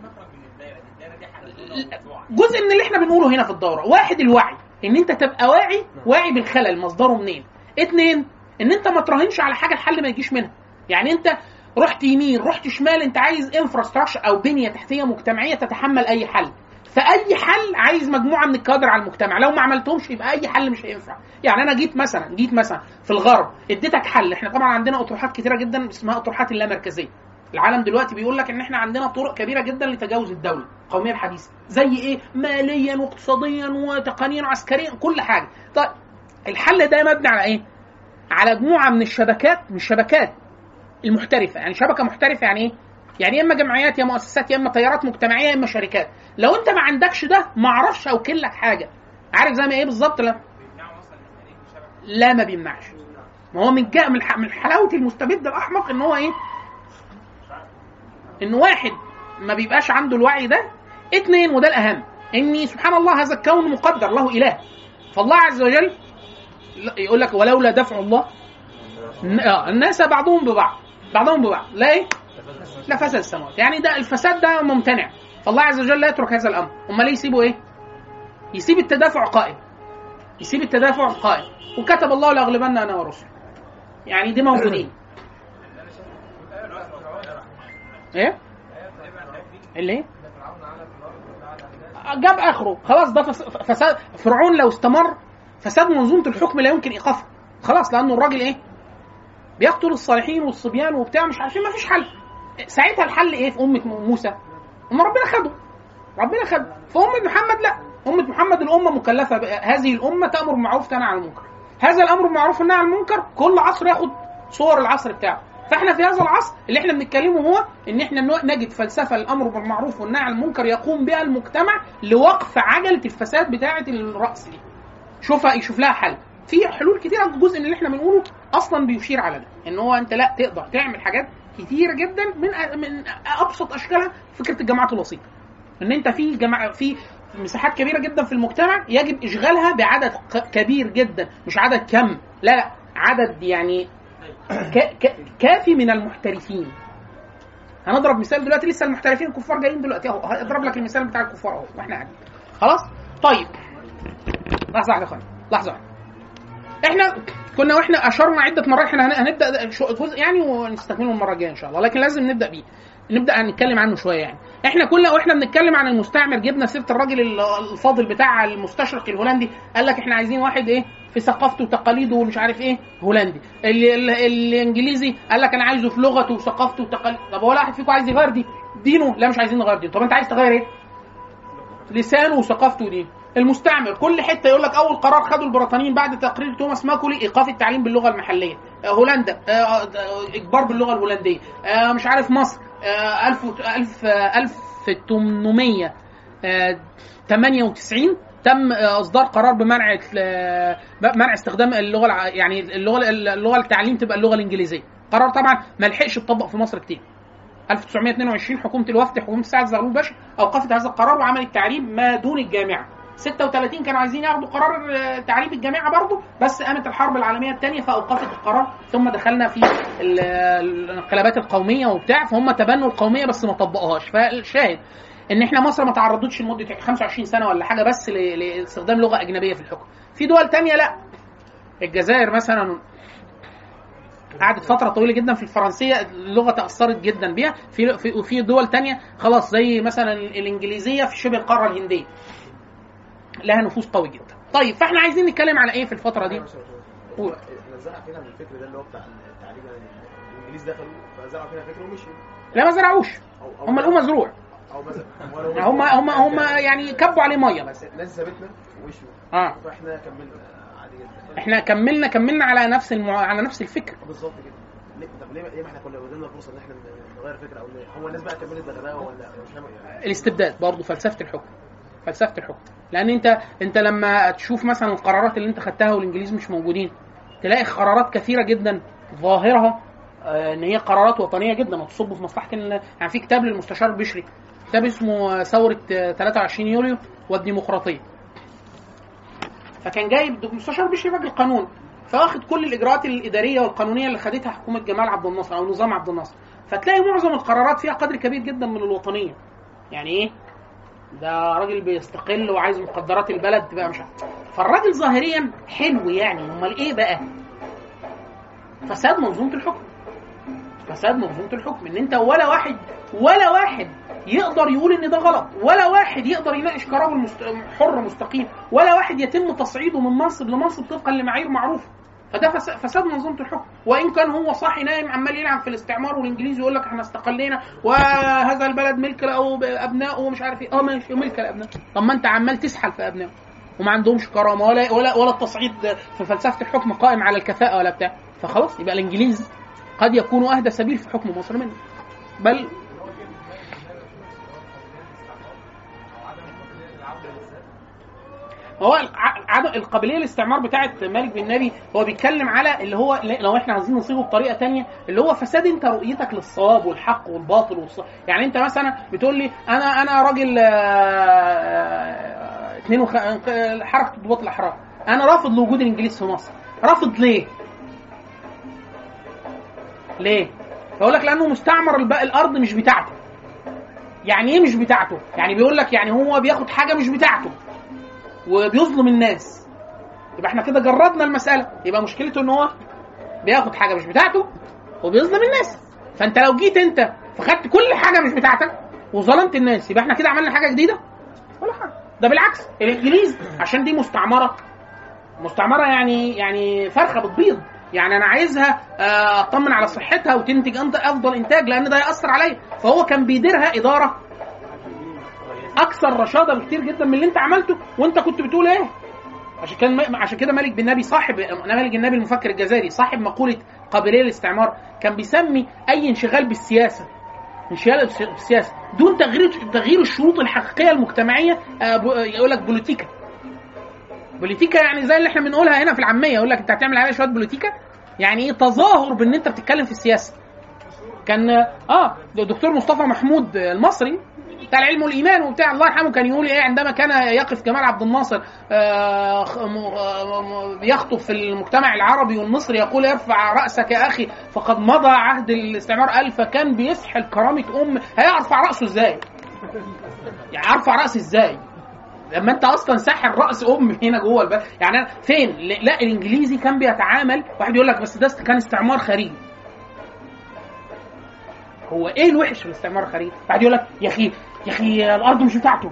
جزء من اللي احنا بنقوله هنا في الدوره، واحد الوعي، ان انت تبقى واعي واعي بالخلل مصدره منين. اتنين ان انت ما تراهنش على حاجه الحل ما يجيش منها. يعني انت رحت يمين رحت شمال، انت عايز انفراستراكشر او بنيه تحتيه مجتمعيه تتحمل اي حل، فاي حل عايز مجموعه من الكادر على المجتمع، لو ما عملتهمش يبقى اي حل مش هينفع. يعني انا جيت مثلا جيت مثلا في الغرب اديتك حل، احنا طبعا عندنا اطروحات كتيره جدا اسمها اطروحات اللامركزيه. العالم دلوقتي بيقول لك ان احنا عندنا طرق كبيره جدا لتجاوز الدوله القوميه الحديثه، زي ايه؟ ماليا واقتصاديا وتقنيا وعسكريا كل حاجه. طيب الحل ده مبني على ايه؟ على مجموعه من الشبكات، من الشبكات المحترفه. يعني شبكه محترفه يعني ايه؟ يعني يا اما جمعيات يا مؤسسات يا اما تيارات مجتمعيه يا اما شركات. لو انت ما عندكش ده ما اعرفش اوكل لك حاجه. عارف زي ما ايه بالظبط؟ لا لا ما بيمنعش. ما هو من جاء من حلاوه المستبد الاحمق ان هو ايه؟ ان واحد ما بيبقاش عنده الوعي ده. اتنين وده الاهم، اني سبحان الله هذا الكون مقدر له اله، فالله عز وجل يقول لك ولولا دفع الله الناس بعضهم ببعض بعضهم ببعض لا ايه؟ لا فساد السماوات. يعني ده الفساد ده ممتنع، فالله عز وجل لا يترك هذا الامر. امال ليه يسيبه ايه؟ يسيب التدافع قائم، يسيب التدافع قائم. وكتب الله لاغلبن انا ورسلي. يعني دي موجودين. ايه اللي جاب اخره خلاص. ده فساد فرعون لو استمر فساد منظومه الحكم لا يمكن ايقافه خلاص، لانه الراجل ايه؟ بيقتل الصالحين والصبيان وبتاع مش عارفين، ما فيش حل. ساعتها الحل ايه في امه موسى؟ اما ربنا خده ربنا خده في امه محمد لا. امه محمد الامه مكلفه، هذه الامه تامر بالمعروف وتنهى عن المنكر. هذا الامر بالمعروف والنهي عن المنكر كل عصر ياخد صور العصر بتاعه. فاحنا في هذا العصر اللي احنا بنتكلمه هو ان احنا نجد فلسفه الامر بالمعروف والنهي عن المنكر يقوم بها المجتمع لوقف عجله الفساد بتاعه الراس دي. شوفها يشوف لها حل. في حلول كتيره. جزء من اللي احنا بنقوله اصلا بيشير على ده، ان هو انت لا تقدر تعمل حاجات كتيره جدا من من ابسط اشكالها فكره الجماعات الوسيطه. ان انت في جماعه في مساحات كبيره جدا في المجتمع يجب اشغالها بعدد كبير جدا، مش عدد كم، لا عدد يعني كافي من المحترفين. هنضرب مثال دلوقتي، لسه المحترفين الكفار جايين دلوقتي اهو، هضرب لك المثال بتاع الكفار اهو واحنا قاعدين خلاص. طيب لحظه واحده يا اخوان، لحظه واحده. احنا كنا واحنا اشرنا عده مرات، احنا هنبدا جزء يعني ونستكمله المره الجايه ان شاء الله، لكن لازم نبدا بيه، نبدا نتكلم عنه شويه. يعني احنا كنا واحنا بنتكلم عن المستعمر جبنا سيره الراجل الفاضل بتاع المستشرق الهولندي، قال لك احنا عايزين واحد ايه في ثقافته وتقاليده ومش عارف ايه هولندي. الانجليزي قال لك انا عايزه في لغته وثقافته وتقاليده. طب ولا واحد فيكم عايز يغير دي دينه؟ لا مش عايزين نغير دينه. طب انت عايز تغير ايه؟ لسانه وثقافته ودينه. المستعمر كل حته يقول لك اول قرار خده البريطانيين بعد تقرير توماس ماكولي ايقاف التعليم باللغه المحليه. هولندا اجبار باللغه الهولنديه. مش عارف مصر ألف وثمانمية وثمانية وتسعين تم اصدار قرار بمنع منع استخدام اللغه، يعني اللغه اللغه التعليم تبقى اللغه الانجليزيه. قرار طبعا ما لحقش يتطبق في مصر كتير. ألف وتسعمية واثنين وعشرين حكومه الوفد حكومه سعد زغلول باشا اوقفت هذا القرار وعملت تعليم ما دون الجامعه. ستة وثلاثين كانوا عايزين ياخدوا قرار تعليم الجامعه برضه، بس قامت الحرب العالميه الثانيه فاوقفت القرار، ثم دخلنا في الانقلابات القوميه وبتاع، فهم تبنوا القوميه بس ما طبقوهاش. فالشاهد ان احنا مصر ما تعرضتش لمده خمسة وعشرين سنه ولا حاجه بس لاستخدام لغه اجنبيه في الحكم. في دول تانية لا، الجزائر مثلا قعدت فتره طويله جدا في الفرنسيه، اللغه تاثرت جدا بيها. في في وفي دول تانية خلاص زي مثلا الانجليزيه في شبه القاره الهنديه لها نفوذ قوي جدا. طيب فاحنا عايزين نتكلم على ايه في الفتره دي؟ نزعها كده من الفكر ده اللي هو بتاع التعليم الانجليز دخلوا فزرعوا فينا فكره ومشوا. لا ما زرعوش، هم الأمة مزروع، هم هم هم يعني كبوا عليه ميه بس. الناس سابتنا ومشوا اه فاحنا كملنا عادي جدا. احنا كملنا كملنا على نفس المع... على نفس الفكر بالظبط كده. ليه طب ليه ليه ما احنا كنا قدامنا فرصه ان احنا نغير فكره او ليه؟ هو الناس بقى كملت بغباء ولا مش فاهم يعني؟ الاستبداد برضه فلسفه الحكم، فلسفه الحكم. لان انت انت لما تشوف مثلا القرارات اللي انت خدتها والانجليز مش موجودين، تلاقي قرارات كثيره جدا ظاهرها ان هي قرارات وطنيه جدا وتصب في مصلحه. يعني في كتاب للمستشار البشري، كتاب اسمه ثوره ثلاثة وعشرين يوليو والديمقراطيه، فكان جايب المستشار البشري راجل قانون، فواخد كل الاجراءات الاداريه والقانونيه اللي خدتها حكومه جمال عبد الناصر او نظام عبد الناصر، فتلاقي معظم القرارات فيها قدر كبير جدا من الوطنيه. يعني ايه ده راجل بيستقل وعايز مقدرات البلد تبقى مش عارف. فالراجل ظاهريا حلو يعني، امال ايه بقى؟ فساد منظومه الحكم، فساد منظومه الحكم، ان انت ولا واحد ولا واحد يقدر يقول ان ده غلط، ولا واحد يقدر يناقش قرار المست... حر مستقيم، ولا واحد يتم تصعيده من منصب لمنصب طبقا لمعايير معروفه. فده فساد منظومه الحكم. وان كان هو صاحي نايم عمال يلعب في الاستعمار والانجليزي يقول لك احنا استقلينا وهذا البلد ملك او ابنائه ومش عارف ايه، اه ماشي ملك الابناء، طب ما انت عمال تسحل في ابنائه وما عندهمش كرامه ولا ولا ولا التصعيد في فلسفه الحكم قائم على الكفاءه ولا بتاع، فخلاص يبقى الانجليز قد يكونوا اهدى سبيل في حكم مصر منه. بل هو عدم القابليه الاستعمار بتاعه مالك بن نبي هو بيتكلم على اللي هو لو احنا عايزين نصيغه بطريقه تانية اللي هو فساد انت رؤيتك للصواب والحق والباطل والص... يعني انت مثلا بتقول لي انا انا راجل اثنين وخ... حركه ضباط الاحرار، انا رافض لوجود الانجليز في مصر. رافض ليه؟ ليه؟ بقول لك لانه مستعمر الب... الارض مش بتاعته. يعني ايه مش بتاعته؟ يعني بيقول لك يعني هو بياخد حاجه مش بتاعته وبيظلم الناس. يبقى احنا كده جردنا المساله، يبقى مشكلته ان هو بياخد حاجه مش بتاعته وبيظلم الناس. فانت لو جيت انت فخدت كل حاجه مش بتاعتك وظلمت الناس، يبقى احنا كده عملنا حاجه جديده ولا حاجه. ده بالعكس، الانجليز عشان دي مستعمره مستعمره يعني يعني فرخه بتبيض، يعني انا عايزها اطمن على صحتها وتنتج انت افضل انتاج لان ده هياثر عليا. فهو كان بيديرها اداره اكثر رشاده بكتير جدا من اللي انت عملته وانت كنت بتقول ايه. عشان كان عشان كده مالك بن نبي صاحب مالك بن نبي المفكر الجزائري صاحب مقوله قابليه للاستعمار كان بيسمي اي انشغال بالسياسه انشغال بالسياسه دون تغيير تغيير الشروط الحقيقيه المجتمعيه، يقول لك بوليتيكا. بوليتيكا يعني زي اللي احنا بنقولها هنا في العاميه، يقول لك انت هتعمل عليها شويه بوليتيكا، يعني ايه تظاهر بان انت بتتكلم في السياسه. كان اه دكتور مصطفى محمود المصري بتاع العلم والايمان وبتاع الله يرحمه كان يقول ايه عندما كان يقف جمال عبد الناصر يخطب في المجتمع العربي والمصري يقول ارفع راسك يا اخي فقد مضى عهد الاستعمار قال فكان بيسحل كرامه ام. هيرفع راسه ازاي؟ يعني ارفع راسي ازاي لما انت اصلا ساحل راس ام هنا جوه البلد؟ يعني فين؟ لا الانجليزي كان بيتعامل واحد يقول لك بس ده كان استعمار خارجي. هو ايه الوحش في الاستعمار الخارجي؟ بعد يقول لك يا اخي يا اخي الارض مش بتاعته.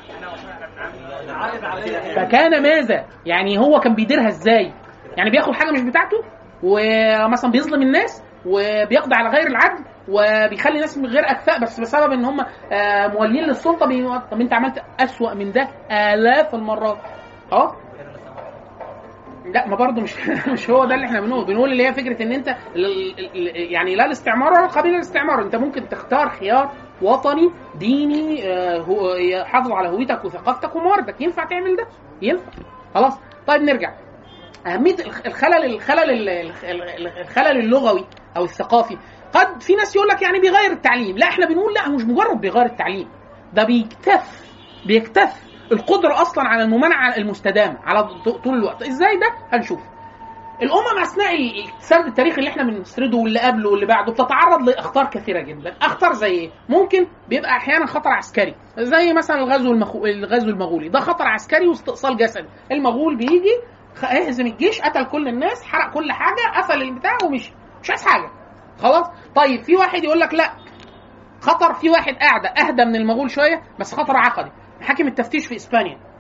فكان ماذا؟ يعني هو كان بيديرها ازاي؟ يعني بياخد حاجه مش بتاعته ومثلا بيظلم الناس وبيقضي على غير العدل وبيخلي ناس من غير اكفاء بس بسبب ان هم مولين للسلطه. بي... طب انت عملت اسوأ من ده آلاف المرات. اه لا ما برضه مش مش هو ده اللي احنا بنقول بنقول اللي هي فكره ان انت يعني لا الاستعمار ولا قبيل الاستعمار. انت ممكن تختار خيار وطني ديني يحافظ على هويتك وثقافتك ومواردك، ينفع تعمل ده؟ ينفع. خلاص طيب نرجع اهميه الخلل الخلل الخلل اللغوي او الثقافي. قد في ناس يقول لك يعني بيغير التعليم، لا احنا بنقول لا مش مجرد بيغير التعليم، ده بيكتف بيكتف القدرة أصلاً على الممانعة المستدامة على طول الوقت. إزاي ده؟ هنشوف. الأمم أثناء السرد التاريخي اللي إحنا بنسرده واللي قبله واللي بعده بتتعرض لأخطار كثيرة جداً. أخطار زي إيه؟ ممكن بيبقى أحياناً خطر عسكري زي مثلاً الغزو المخو... الغزو المغولي، ده خطر عسكري واستئصال جسدي. المغول بيجي هيهزم الجيش، قتل كل الناس، حرق كل حاجة، قفل البتاع ومشي، مش عايز حاجة. خلاص؟ طيب في واحد يقول لك لا خطر، في واحد قاعدة أهدى من المغول شوية بس خطر عقدي. حاكم التفتيش في إسبانيا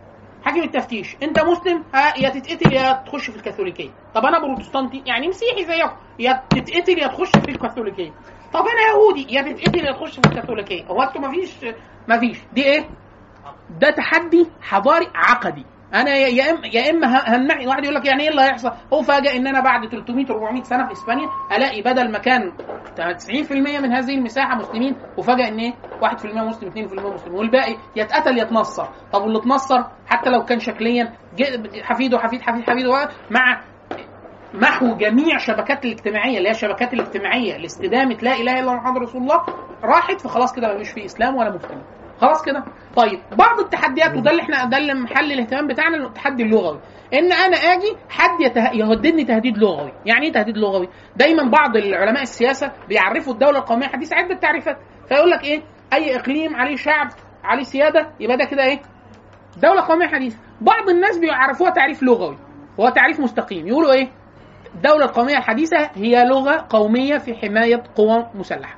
حاكم التفتيش، انت مسلم يا تتقتل يا تخش في الكاثوليكيه. طب انا بروتستانتي يعني مسيحي زيكم، يا تتقتل يا تخش في الكاثوليكيه. طب انا يهودي، يا تتقتل يا تخش في الكاثوليكيه. هو انتوا مفيش مفيش دي ايه؟ ده تحدي حضاري عقدي. انا يا اما يا اما هنمحي. واحد يقول لك يعني ايه اللي هيحصل؟ هو فاجئ ان انا بعد ثلاثمية أربعمية سنه في اسبانيا الاقي بدل ما كان تسعين بالمية من هذه المساحه مسلمين، وفاجئ ان ايه واحد بالمية مسلم اثنين بالمية مسلم والباقي يتقتل يتنصر. طب واللي اتنصر حتى لو كان شكليا حفيده حفيد حفيد حفيده مع محو جميع شبكات الاجتماعيه اللي هي الشبكات الاجتماعيه لاستدامه لا اله الا الله محمد رسول الله راحت، فخلاص كده مش في اسلام ولا مسلم خلاص كده. طيب بعض التحديات، وده اللي احنا ده اللي محل الاهتمام بتاعنا، التحدي اللغوي. ان انا اجي حد يته... يهددني تهديد لغوي. يعني ايه تهديد لغوي؟ دايما بعض العلماء السياسه بيعرفوا الدوله القوميه الحديثه عده تعريفات، فيقول لك ايه اي اقليم عليه شعب عليه سياده يبقى ده كده ايه دوله قوميه حديثه. بعض الناس بيعرفوها تعريف لغوي وهو تعريف مستقيم، يقولوا ايه الدوله القوميه الحديثه هي لغه قوميه في حمايه قوى مسلحه.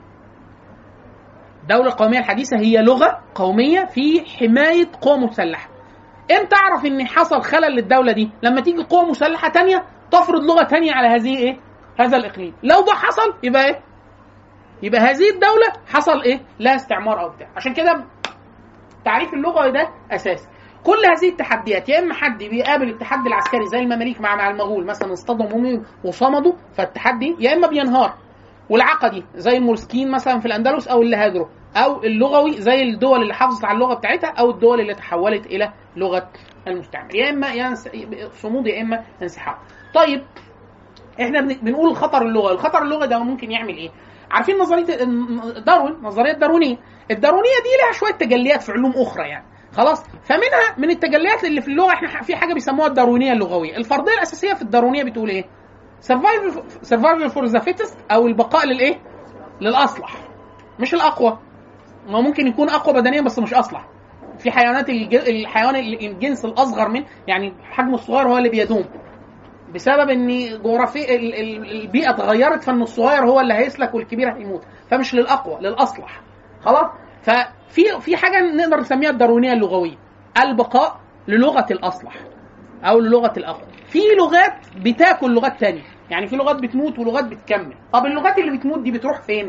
الدولة القومية الحديثة هي لغة قومية في حماية قوى مسلحة. امتى اعرف ان حصل خلل للدولة دي؟ لما تيجي قوى مسلحة تانية تفرض لغة تانية على هذه ايه؟ هذا الاقليم. لو ده حصل يبقى ايه؟ يبقى هذه الدولة حصل ايه؟ لا استعمار او بتاع. عشان كده تعريف اللغة ده اساسي. كل هذه التحديات يا اما حد بيقابل التحدي العسكري زي المماليك مع مع المغول مثلا اصطدموا وصمدوا فالتحدي، يا اما بينهار. والعقدي زي المورسكين مثلا في الاندلس او اللي هاجروا، او اللغوي زي الدول اللي حافظت على اللغه بتاعتها او الدول اللي تحولت الى لغه المستعمر. يا اما ينس... صمود يا اما انسحاب. طيب احنا بنقول الخطر اللغوي، الخطر اللغوي ده ممكن يعمل ايه؟ عارفين نظريه داروين، نظريه الداروينيه. الداروينيه دي لها شويه تجليات في علوم اخرى يعني خلاص. فمنها من التجليات اللي في اللغه احنا في حاجه بيسموها الداروينيه اللغويه. الفرضيه الاساسيه في الداروينيه بتقول ايه؟ survival for the fittest، او البقاء للايه؟ للاصلح مش الاقوى. ما ممكن يكون اقوى بدنيا بس مش اصلح. في حيوانات الحيوان الجنس الاصغر من يعني حجمه الصغير هو اللي بيدوم بسبب ان جغرافيا البيئه اتغيرت، فان الصغير هو اللي هيسلك والكبير هيموت، فمش للاقوى للاصلح خلاص. ففي في حاجه نقدر نسميها الداروينيه اللغويه، البقاء للغه الاصلح او للغه الاقوى. في لغات بتاكل لغات تانية، يعني في لغات بتموت ولغات بتكمل. طب اللغات اللي بتموت دي بتروح فين؟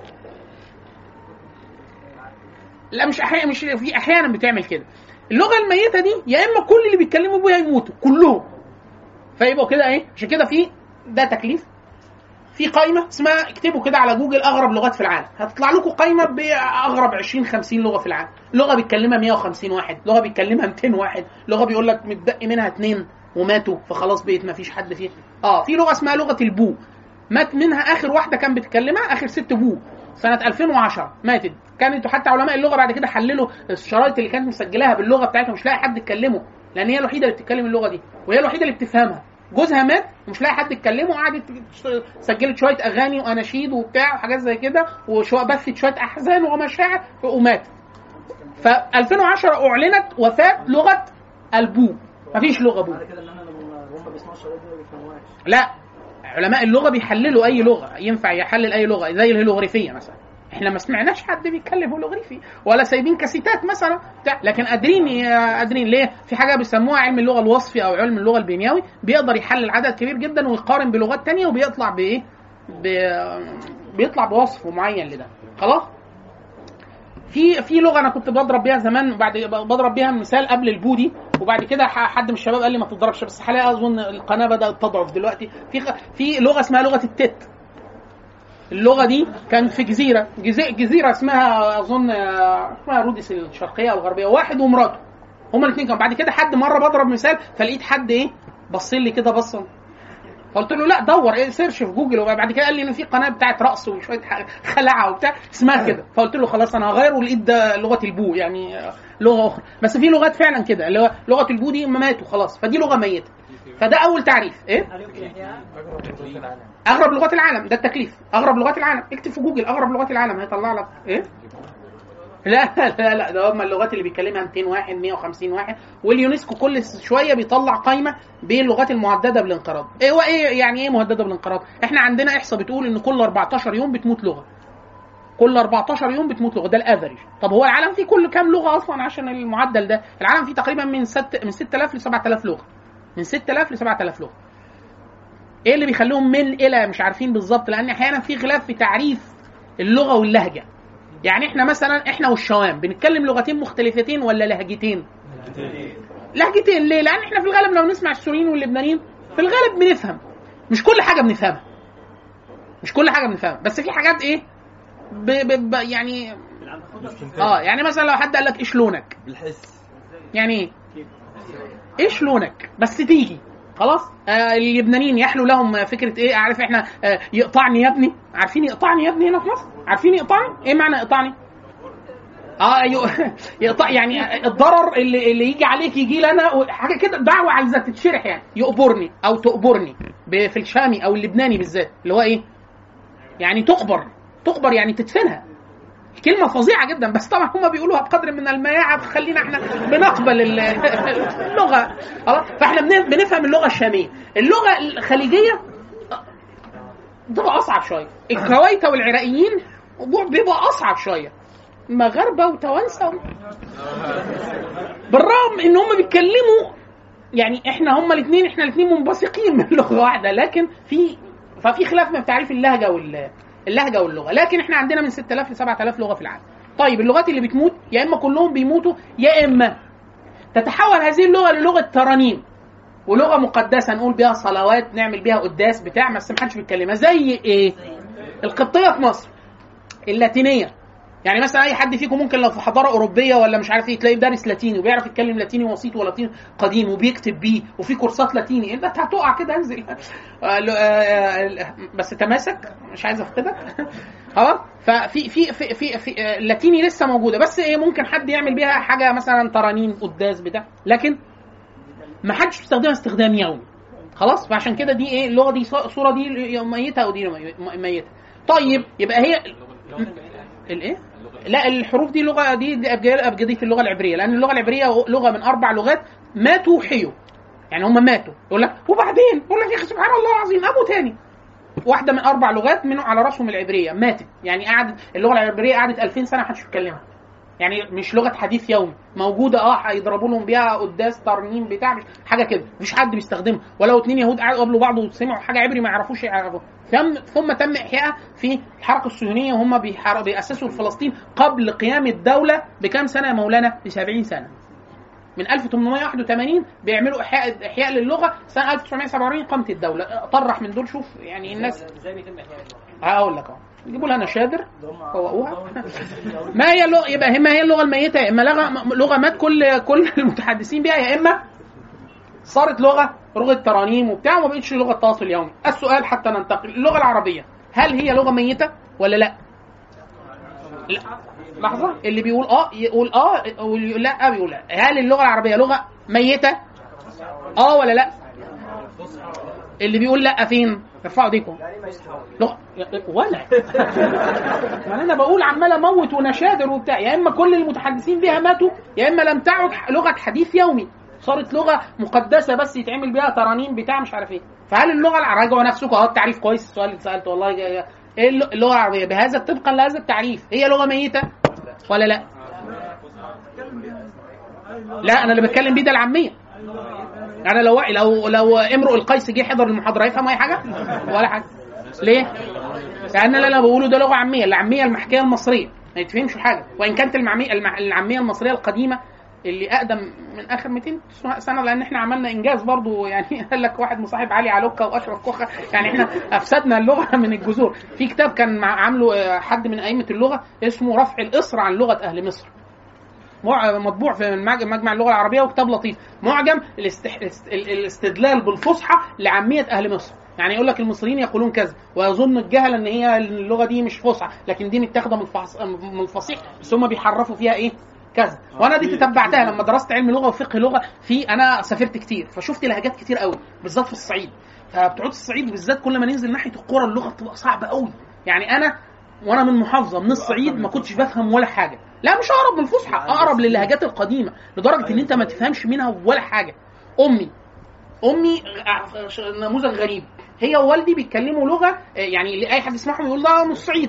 لا مش احيانا، مش في احيانا بتعمل كده. اللغه الميته دي يا اما كل اللي بيتكلموا بيها يموتوا كلهم، فيبقوا كده ايه. عشان كده في ده تكليف، في قائمه اسمها اكتبوا كده على جوجل اغرب لغات في العالم، هتطلع لكم قائمه باغرب عشرين خمسين لغه في العالم. لغه بيتكلمها مية وخمسين واحد، لغه بيتكلمها مئتين واحد، لغه بيقول لك متبقي منها اتنين وماتوا فخلاص بقيت ما فيش حد فيه. اه في لغه اسمها لغه البو، مات منها اخر واحده كان بتتكلمها اخر ست بو سنه ألفين وعشرة ماتت. كانت حتى علماء اللغه بعد كده حللوا الشرايط اللي كانت مسجلاها باللغه بتاعتها، مش لاقي حد يتكلمه لان هي الوحيده اللي بتتكلم اللغه دي وهي الوحيده اللي بتفهمها. جوزها مات ومش لاقي حد يتكلمه، وقعدت سجلت شويه اغاني واناشيد وبتاع وحاجات زي كده وشويه بثت شويه احزان ومشاعر ومات. ف ألفين وعشرة اعلنت وفاه لغه البو، مفيش لغه بو. لا علماء اللغه بيحللوا اي لغه، ينفع يحلل اي لغه زي الهيروغليفيه مثلا. احنا ما سمعناش حد بيتكلم هيروغليفي ولا سايبين كاسيتات مثلا بتاع، لكن قادرين قادرين ليه؟ في حاجه بيسموها علم اللغه الوصفي او علم اللغه البيماوي، بيقدر يحلل عدد كبير جدا ويقارن بلغات تانية وبيطلع بايه؟ بيطلع بوصف معين لده خلاص. في في لغه انا كنت بضرب بيها زمان، بعد بضرب بيها مثال قبل البودي، وبعد كده حد من الشباب قال لي ما تضربش، بس حاليا اظن القناه بدات تضعف دلوقتي. في في لغه اسمها لغه التت. اللغه دي كانت في جزيره جزيره اسمها اظن اسمها روديس الشرقيه او الغربيه، واحد ومراته هما الاثنين كانوا. بعد كده حد مره بضرب مثال فلقيت حد ايه بص لي كده بصه، قلت له لا دور ايه سيرش في جوجل. وبعد كده قال لي ان في قناه بتاعت رقص وشويه خلعه وبتاع اسمها كده، فقلت له خلاص انا هغير، ولقيت ده لغه البو يعني لغه اخرى. بس في لغات فعلا كده اللي هو لغه البو دي ماتوا خلاص، فدي لغه ميته. فده اول تعريف. ايه اغرب لغات العالم؟ ده التكليف اغرب لغات العالم. اكتب في جوجل اغرب لغات العالم هيطلع لك ايه. لا لا لا ده هم اللغات اللي بيتكلمها مئتين واحد مئة وخمسين واحد، واليونسكو كل شويه بيطلع قائمه باللغات المهدده بالانقراض. ايه هو ايه يعني ايه مهدده بالانقراض؟ احنا عندنا احصاء بتقول ان كل أربعتاشر يوم بتموت لغه. كل أربعتاشر يوم بتموت لغه، ده الافريج. طب هو العالم فيه كل كام لغه اصلا عشان المعدل ده؟ العالم فيه تقريبا من ست من ستة آلاف ل سبعة آلاف لغه، من ستة آلاف ل سبعة آلاف لغه. ايه اللي بيخليهم من الى مش عارفين بالظبط؟ لان احيانا في خلاف في تعريف اللغه واللهجه. يعني احنا مثلا احنا والشوام بنتكلم لغتين مختلفتين ولا لهجتين؟ لهجتين. ليه؟ لان احنا في الغالب لو نسمع السوريين واللبنانيين في الغالب بنفهم، مش كل حاجه بنفهمها، مش كل حاجه بنفهمها، بس في حاجات ايه ب ب ب يعني اه يعني مثلا لو حد قال لك ايش لونك بالحس، يعني ايه ايش لونك، بس تيجي خلاص. آه اللبنانيين يحلو لهم فكره ايه، عارف احنا آه يقطعني يا ابني، عارفين يقطعني يا ابني هنا في مصر؟ عارفين يقطعني ايه معنى يقطعني؟ اه يقطع يعني الضرر اللي اللي يجي عليك يجي لنا، حاجه كده دعوه عايزه تتشرح، يعني يقبرني او تقبرني في الشامي او اللبناني بالذات، اللي هو ايه يعني تقبر، تقبر يعني تدفنها. كلمه فظيعه جدا، بس طبعا هم بيقولوها بقدر من المياعه تخلينا احنا بنقبل اللغه خلاص. فاحنا بنفهم اللغه الشاميه. اللغه الخليجيه بتبقى اصعب شويه، الكويت والعراقيين بيبقى اصعب شويه، مغاربه وتوانسه، بالرغم ان هم بيتكلموا يعني احنا هم الاثنين احنا الاثنين منبثقين من لغه واحده، لكن في ففي خلاف في تعريف اللهجه وال اللهجه واللغه. لكن احنا عندنا من ستة آلاف ل سبعة آلاف لغه في العالم. طيب اللغات اللي بتموت يا اما كلهم بيموتوا يا اما تتحول هذه اللغه للغه ترانيم ولغه مقدسه نقول بيها صلوات، نعمل بيها قداس بتاع، بس ما حدش بيتكلمها. زي ايه؟ القبطيه في مصر، اللاتينيه. يعني مثلا اي حد فيكم ممكن لو في حضاره اوروبيه ولا مش عارف ايه تلاقيه دارس لاتيني وبيعرف يتكلم لاتيني وسيط ولاتيني قديم وبيكتب بيه وفي كورسات لاتيني. انت هتقع كده، انزل بس تماسك، مش عايز افقدك خلاص. ففي في في في, في اللاتيني لسه موجوده، بس ايه ممكن حد يعمل بيها حاجه مثلا ترانيم قداس بتاع، لكن ما حدش بيستخدمها استخدام يومي خلاص. فعشان كده دي ايه اللغه دي، صوره دي ميته او دي ميته. طيب يبقى هي الايه؟ لا الحروف دي لغه دي, دي ابجديه اللغه العبريه، لان اللغه العبريه لغه من اربع لغات ماتوا وحيوا، يعني هم ماتوا يقول لك وبعدين يقول لك يا اخي سبحان الله العظيم ابو تاني. واحده من اربع لغات منه على راسهم العبريه ماتت، يعني قعدت اللغه العبريه قعدت ألفين سنه ما حدش بيتكلمها، يعني مش لغه حديث يومي موجوده. اه هيضربوا لهم بيها قداس ترنيم بتاع، مش حاجه كده، مفيش حد بيستخدمها. ولو اتنين يهود قعدوا قبل بعض وسمعوا حاجه عبري ما يعرفوش يعرفوا. ثم تم احيائها في الحركه الصهيونيه وهم بيأسسوا فلسطين قبل قيام الدوله بكام سنه يا مولانا؟ ب سبعين سنه. من ألف وثمانمائة وواحد وثمانين بيعملوا احياء احياء للغه، سنه ألف وتسعمائة وسبعة وأربعين قامت الدوله. طرح من دول، شوف يعني الناس ازاي بيتم احياء اللغه؟ هقول لك اهو، يجيبوا لها نشادر فوقوها. ما هي اللغه؟ يبقى ما هي اللغه الميته، يا اما لغه لغه مات كل كل المتحدثين بها، يا اما صارت لغه لغه ترانيم وبتاع وما بقتش لغه تواصل يومي. السؤال حتى ننتقل، اللغه العربيه هل هي لغه ميته ولا لا؟ لا. لحظه، اللي بيقول اه يقول اه واللي يقول لا بيقول لا. هل اللغه العربيه لغه ميته اه ولا لا؟ اللي بيقول لا فين؟ ارفعوا ايديكم. لغه ولا يعني انا بقول عمال اموت ونشادر وبتاع، يا اما كل المتحدثين بها ماتوا يا اما لم تعد لغه حديث يومي، صارت لغه مقدسه بس يتعمل بها ترانيم بتاع مش عارف ايه. فهل اللغه العربيه، راجعوا نفسكم اهو التعريف كويس، السؤال اللي سالته والله ايه اللغه العربيه بهذا طبقا لهذا التعريف هي لغه ميته ولا لا؟ لا انا اللي بتكلم بيه ده العاميه. انا لو لو لو امرؤ القيس جه حضر المحاضره يفهم اي حاجه ولا حاجه؟ ليه؟ لان اللي انا بقوله ده لغه عاميه، العاميه المحكيه المصريه ما يتفهمش حاجه، وان كانت المعميه العاميه المصريه القديمه اللي اقدم من اخر مئتين سنه، لان احنا عملنا انجاز برضو يعني. قال لك واحد مصاحب علي علوكه واشرف كوخه، يعني احنا افسدنا اللغه من الجذور. في كتاب كان عامله حد من ائمه اللغه اسمه رفع الاسر عن لغه اهل مصر، مطبوع في مجمع اللغه العربيه، وكتاب لطيف معجم الاستح... الاستدلال بالفصحى لعاميه اهل مصر. يعني يقول لك المصريين يقولون كذا ويظن الجهل ان هي اللغه دي مش فصحى، لكن دي متاخده من الفص... من الفصيح، بس هم بيحرفوا فيها ايه كذا. وانا دي تتبعتها لما درست علم لغه وفقه لغه، في انا سافرت كتير فشفت لهجات كتير قوي بالذات في الصعيد. فبتعود الصعيد بالذات كل ما ننزل ناحيه القرى اللغه بتبقى صعبه قوي. يعني انا وانا من محافظه من الصعيد ما كنتش بفهم ولا حاجه، لا مش اقرب من الفصحى، اقرب للهجات القديمه لدرجه ان انت ما تفهمش منها ولا حاجه. امي امي نموذج غريب، هي ووالدي بيتكلموا لغه يعني اللي اي حد يسمعهم يقول ده من الصعيد،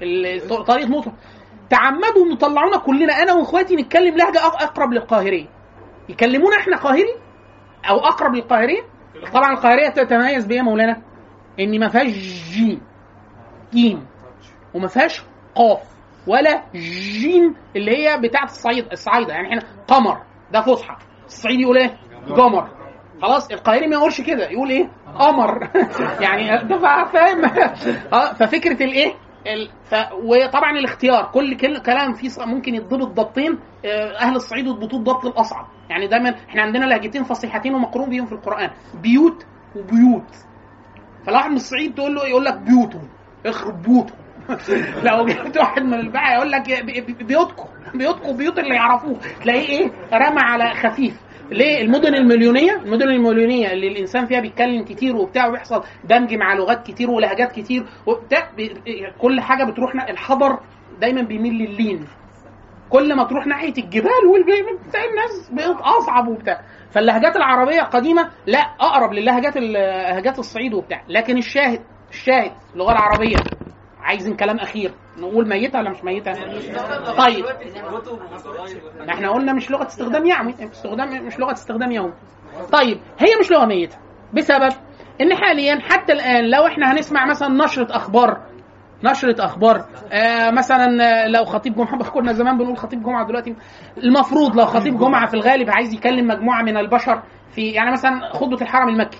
طريقه نطق، تعمدوا ان يطلعونا كلنا انا واخواتي نتكلم لهجه اقرب للقاهريه، يكلمونا احنا قاهري او اقرب للقاهريه. طبعا القاهريه تتميز بايه يا مولانا؟ ان ما فيهاش جيم جيم وما فيهاش قاف ولا جيم اللي هي بتاعه الصعيد الصعيده، يعني احنا قمر ده فصحى، الصعيدي يقول ايه؟ قمر. خلاص القاهري ما يقولش كده، يقول ايه؟ قمر. يعني ده فاهم. اه ففكره الايه ال... ف... وطبعا الاختيار كل كلام فيه ممكن يتضبط ضبطين، اهل الصعيد يضبطوه الضبط الاصعب. يعني دايما احنا عندنا لهجتين فصيحتين ومقرون بيهم في القران، بيوت وبيوت. فالواحد من الصعيد تقول له يقول لك بيوتهم، اخرب بيوتهم. لو جبت واحد من الباقي يقول لك بيوتكم بيوتكم بيوت اللي يعرفوه، تلاقيه ايه رمى على خفيف. ليه؟ المدن المليونيه المدن المليونيه اللي الانسان فيها بيتكلم كتير وبتاع وبيحصل دمج مع لغات كتير ولهجات كتير وبتاع، كل حاجه بتروحنا الحضر دايما بيميل لللين. كل ما تروح ناحيه الجبال والبيت بتاع الناس بقت اصعب وبتاع. فاللهجات العربيه قديمه لا اقرب للهجات لهجات الصعيد وبتاع. لكن الشاهد الشاهد اللغه العربيه عايزين كلام اخير، نقول ميته ولا مش ميته؟ طيب احنا قلنا مش لغه استخدام يومي، استخدام مش لغه استخدام يومي. طيب هي مش لغه ميته بسبب ان حاليا حتى الان لو احنا هنسمع مثلا نشره اخبار نشره اخبار آه مثلا لو خطيب جمعه، كنا زمان بنقول خطيب جمعه، دلوقتي المفروض لو خطيب جمعه في الغالب عايز يكلم مجموعه من البشر في يعني مثلا خطبه الحرم المكي،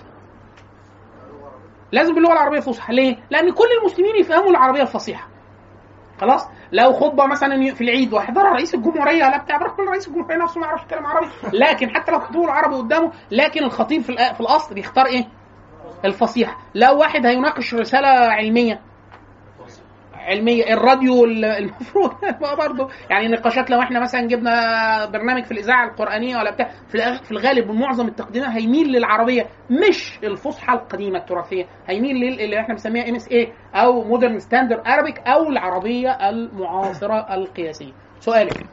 لازم باللغه العربيه الفصحى. ليه؟ لان كل المسلمين يفهموا العربيه الفصيحه. خلاص لو خطبه مثلا في العيد وحضرها رئيس الجمهوريه ولا بتاع، كل رئيس الجمهوريه نفسه ما يعرفش يتكلم عربي، لكن حتى لو كتبوا العربي قدامه، لكن الخطيب في في الاصل بيختار ايه؟ الفصيح. لو واحد هيناقش رساله علميه علميه الراديو المفروض برضه يعني نقاشات، لو احنا مثلا جبنا برنامج في الاذاعه القرانيه ولا بتاع، في الغالب ومعظم التقديمات هيميل للعربيه مش الفصحى القديمه التراثيه، هيميل للي احنا بنسميها ام اس اي او مودرن ستاندرد ارابيك او العربيه المعاصره القياسيه. سؤالك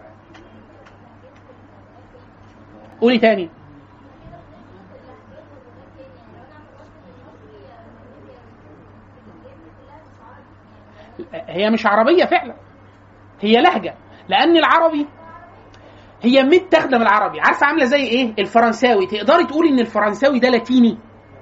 قولي تاني. هي مش عربية فعلا، هي لهجة، لأن العربي هي متاخده من العربي. عارفة عاملة زي إيه؟ الفرنساوي، تقدري تقولي إن الفرنساوي ده لاتيني،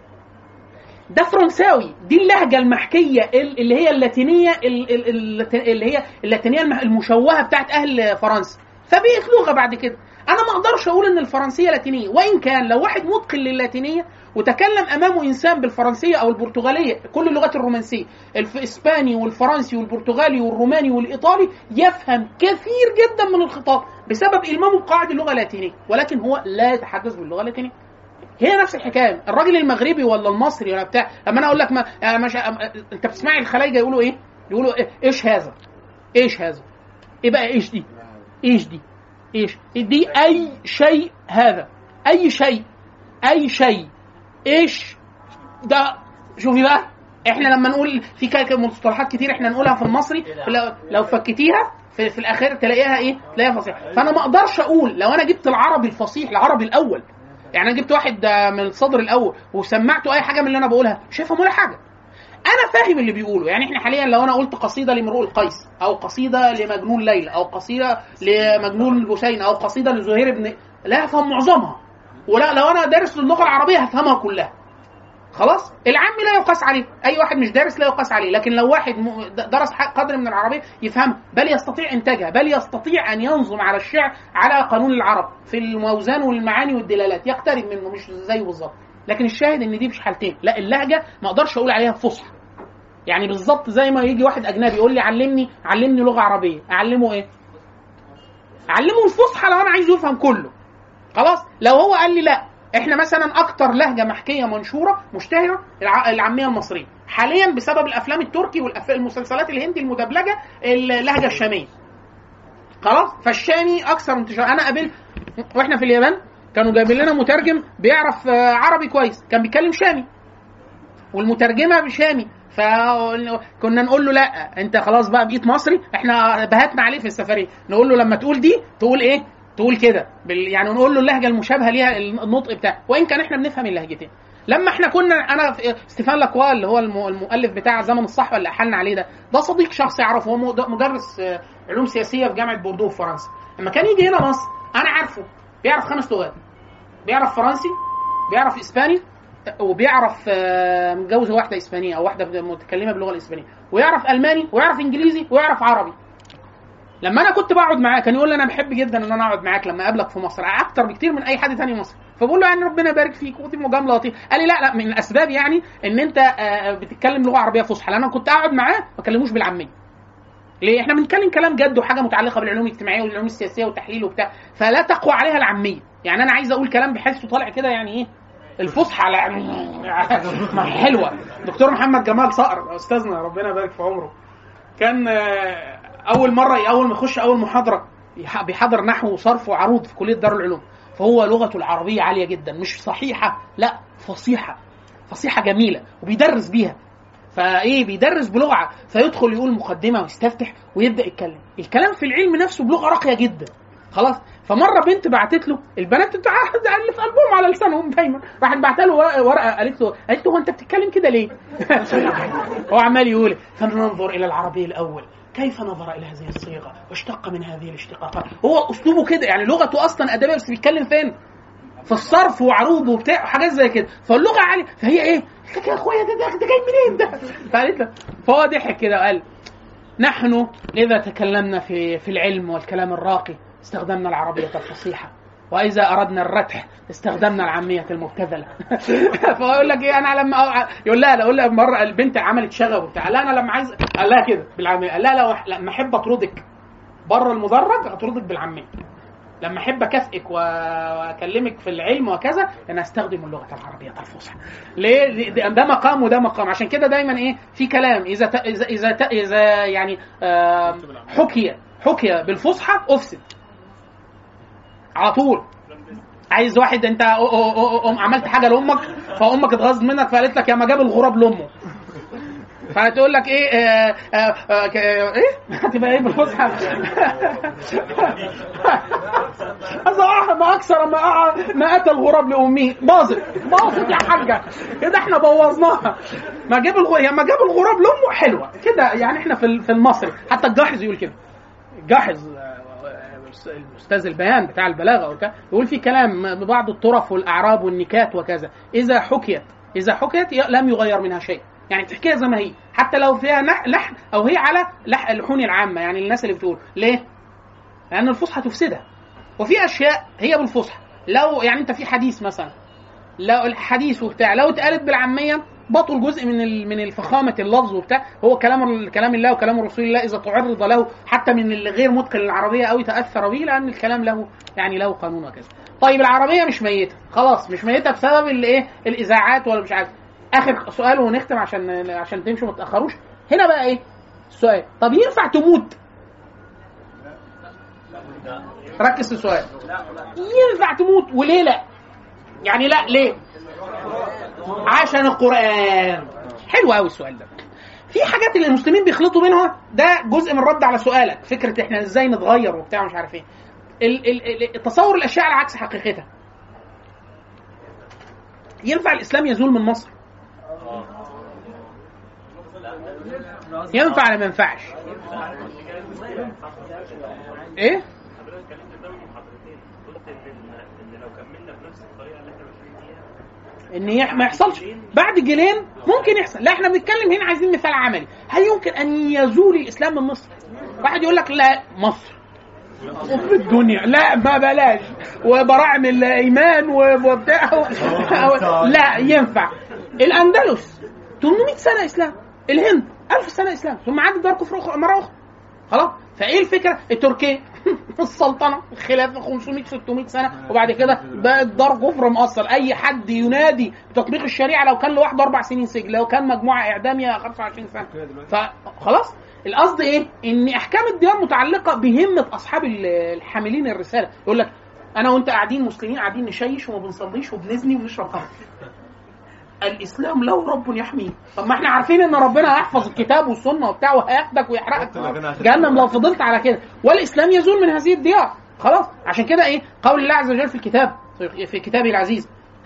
ده فرنساوي، دي اللهجة المحكية اللي هي اللاتينية اللي هي اللاتينية المشوهة بتاعت أهل فرنسا، فبقت لغة بعد كده. أنا ما أقدرش أقول إن الفرنسية لاتينية، وإن كان لو واحد متقن للاتينية وتكلم أمامه إنسان بالفرنسية أو البرتغالية، كل اللغات الرومانسية، الإسباني والفرنسي والبرتغالي والروماني والإيطالي، يفهم كثير جدا من الخطاب بسبب إلمامه قاعد اللغة اللاتينية، ولكن هو لا يتحدث باللغة اللاتينية. هي نفس الحكايه، الراجل المغربي ولا المصري ولا بتاع، لما انا اقول لك ما مش... انت بتسمعي الخلايجه يقولوا ايه؟ يقولوا إيه؟ ايش هذا؟ ايش هذا؟ ايه بقى ايش دي؟ ايش دي؟ ايش دي؟ اي شيء هذا، اي شيء، اي شيء، ايش ده؟ شوفي بقى، احنا لما نقول في مصطلحات كتير احنا نقولها في المصري، لو, لو فكتيها في, في الاخير تلاقيها ايه؟ تلاقيها فصيحه. فانا ما اقدرش اقول لو انا جبت العربي الفصيح، العربي الاول، يعني انا جبت واحد من الصدر الاول وسمعته اي حاجه من اللي انا بقولها مش هيفهم ولا حاجه. انا فاهم اللي بيقوله. يعني احنا حاليا لو انا قلت قصيده لامرؤ القيس او قصيده لمجنون ليلى او قصيده لمجنون الحسين او قصيده لزهير بن، لا افهم معظمها، ولا لو انا دارس اللغه العربيه هفهمها كلها. خلاص العام لا يقاس عليه، اي واحد مش دارس لا يقاس عليه، لكن لو واحد درس قدر من العربيه يفهم، بل يستطيع انتاجها، بل يستطيع ان ينظم على الشعر على قانون العرب في الموزان والمعاني والدلالات، يقترب منه مش زيه بالظبط. لكن الشاهد ان دي مش حالتين، لا اللهجه ما اقدرش اقول عليها فصحى. يعني بالظبط زي ما يجي واحد اجنبي يقول لي علمني علمني لغه عربيه، اعلمه ايه؟ اعلمه الفصحى لو انا عايز يفهم كله. خلاص لو هو قال لي لا، احنا مثلا اكتر لهجه محكيه منشوره مشتهره العاميه المصريه حاليا بسبب الافلام التركي والمسلسلات الهندي المدبلجه، اللهجه الشاميه. خلاص فالشامي اكثر انتشار. انا قابلت واحنا في اليابان كانوا جايبين لنا مترجم بيعرف عربي كويس، كان بيتكلم شامي والمترجمه بشامي، فكنا نقول له لا انت خلاص بقى بقيت مصري، احنا بهتنا عليه في السفريه، نقول له لما تقول دي تقول ايه؟ تقول كده بال... يعني نقول له اللهجه المشابهه ليها النطق بتاعه، وان كان احنا بنفهم اللهجتين. لما احنا كنا انا ستيفان لاكوا اللي هو المؤلف بتاع زمن الصحوه اللي احلنا عليه ده ده صديق شخصي يعرفه، هو مدرس علوم سياسيه في جامعه بوردو في فرنسا. لما كان يجي هنا مصر انا عارفه بيعرف خمس لغات، بيعرف فرنسي، بيعرف اسباني، وبيعرف متجوز واحده اسبانيه او واحده متكلمه باللغه الاسبانيه، ويعرف الماني ويعرف انجليزي ويعرف عربي. لما انا كنت بقعد معاه كان يقول لي انا بحب جدا ان انا اقعد معاك لما اقابلك في مصر اكتر بكتير من اي حد تاني مصر. فبقول له يعني ربنا يبارك فيك ودي مجامله لطيفه. قال لي لا لا من الاسباب يعني ان انت بتتكلم لغه عربيه فصحى، لان انا كنت اقعد معاه ما اكلموش بالعاميه. ليه؟ احنا بنتكلم كلام جد وحاجه متعلقه بالعلوم الاجتماعيه والعلوم السياسيه والتحليل وبتاع، فلا تقوى عليها العاميه. يعني انا عايز اقول كلام بحسه طالع كده يعني ايه الفصحى على حلوه. دكتور محمد جمال صقر استاذنا ربنا يبارك في عمره كان اول مره اول ما يخش اول محاضره بيحضر نحو وصرف وعروض في كليه دار العلوم، فهو لغته العربيه عاليه جدا، مش صحيحه لا فصيحه فصيحه جميله وبيدرس بيها. فايه بيدرس بلغه، فيدخل يقول مقدمه ويستفتح ويبدا يتكلم الكلام في العلم نفسه بلغه راقيه جدا. خلاص. فمره بنت بعتت له البنات بتاعها اللي في قلبهم على لسانهم دايما، راحت بعت له ورقه قالت له قالت له هو انت بتتكلم كده ليه؟ هو عمال يقول فننظر الى العربي الاول كيف نظر الى هذه الصيغه واشتق من هذه الاشتقاقات. هو اسلوبه كده يعني لغته اصلا ادبيه بس بيتكلم فين؟ في الصرف وعروض وبتاع وحاجات زي كده. فاللغه عاليه فهي ايه يا اخويا ده ده جاي منين ده؟ فقالت له فهو ضحك كده وقال نحن اذا تكلمنا في في العلم والكلام الراقي استخدمنا العربيه الفصيحه، واذا اردنا الرتح استخدمنا العاميه المبتذله. فاقول لك ايه انا لما يقول لها اقول لها مره البنت عملت شغب وبتاع، لا انا لما عايز قال لها كده بالعاميه، لا لا لما احب اطردك بره المدرج اطردك بالعاميه، لما احب اكافئك واكلمك في العلم وكذا انا استخدم اللغه العربيه الفصحى. ليه؟ ده مقام وده مقام. عشان كده دايما ايه في كلام اذا ت... اذا اذا, ت... إذا يعني آه حكي حكي بالفصحى افسد على طول. عايز واحد انت أو أو أو أو عملت حاجه لامك فامك اتغاظت منك فقالت لك يا ما جاب الغراب لامه، فتقول لك ايه آه آه آه ايه هتبقى ايه بالفصحى؟ هذا ما اكثر ما ما اتى الغراب لامه باظت باظت يا حاجه كده احنا بوظناها. ما جاب الغراب يا ما جاب الغراب لامه حلوه كده يعني. احنا في في المصري حتى الجاحظ يقول كده، الجاحظ الاستاذ البيان بتاع البلاغه وكذا يقول في كلام ببعض الطرف والاعراب والنكات وكذا اذا حكيت اذا حكيت لم يغير منها شيء، يعني تحكيها زي ما هي حتى لو فيها لحن او هي على لحن اللحون العامه يعني الناس اللي بتقول. ليه؟ لان الفصحى تفسدها. وفي اشياء هي بالفصحى لو يعني انت في حديث مثلا لو الحديث وبتاع لو اتقالت بالعاميه بطل جزء من من الفخامه اللفظ وبتاع. هو كلام كلام الله وكلام رسول الله اذا تعرض له حتى من اللي غير متقن العربيه او يتاثر به لان الكلام له يعني له قانون وكذا. طيب العربيه مش ميته خلاص، مش ميته بسبب الايه الاذاعات ولا مش عارف. اخر سؤال ونختم عشان عشان تمشوا ما تاخروش. هنا بقى ايه السؤال؟ طب ينفع تموت؟ ركز في السؤال. ينفع تموت وليه لا؟ يعني لا ليه؟ عشان القرآن. حلو قوي السؤال ده. في حاجات اللي المسلمين بيخلطوا منها، ده جزء من الرد على سؤالك، فكرة احنا ازاي نتغير وبتاع مش عارف ايه. التصور الاشياء على عكس حقيقتها. ينفع الاسلام يزول من مصر؟ ينفع ولا ما ينفعش؟ ايه؟ ان ما يحصلش بعد جيلين ممكن يحصل. لا احنا بنتكلم هنا عايزين مثال عملي. هل يمكن ان يزول الاسلام من مصر؟ واحد يقول لك لا مصر وفي الدنيا لا ما بلاش وبراعم الايمان وبتاع لا ينفع. الاندلس ثمانمائة سنه اسلام، الهند ألف سنه اسلام، ثم عاد دار كفر اخرى مره اخرى. خلاص. فايه الفكره؟ التركيه السلطنه خلافه خمسمائة ستمائة سنه وبعد كده بقت دار كفر مؤصل. اي حد ينادي بتطبيق الشريعه لو كان لوحده اربع سنين سجن، لو كان مجموعه اعداميه خمسة وعشرين سنه. فخلاص القصد ايه؟ ان احكام الديار متعلقه بهمه اصحاب الحاملين الرساله. يقول لك انا وانت قاعدين مسلمين قاعدين نشيش وما بنصليش وبنزني وبنشرب خمر، الاسلام له رب يحميه. طب ما احنا عارفين ان ربنا هيحفظ الكتاب والسنه وبتاع وهياخدك ويحرقك جهنم لو فضلت على كده، والاسلام يزول من هذه الديار. خلاص. عشان كده ايه قول الله عز وجل في الكتاب في كتابه العزيز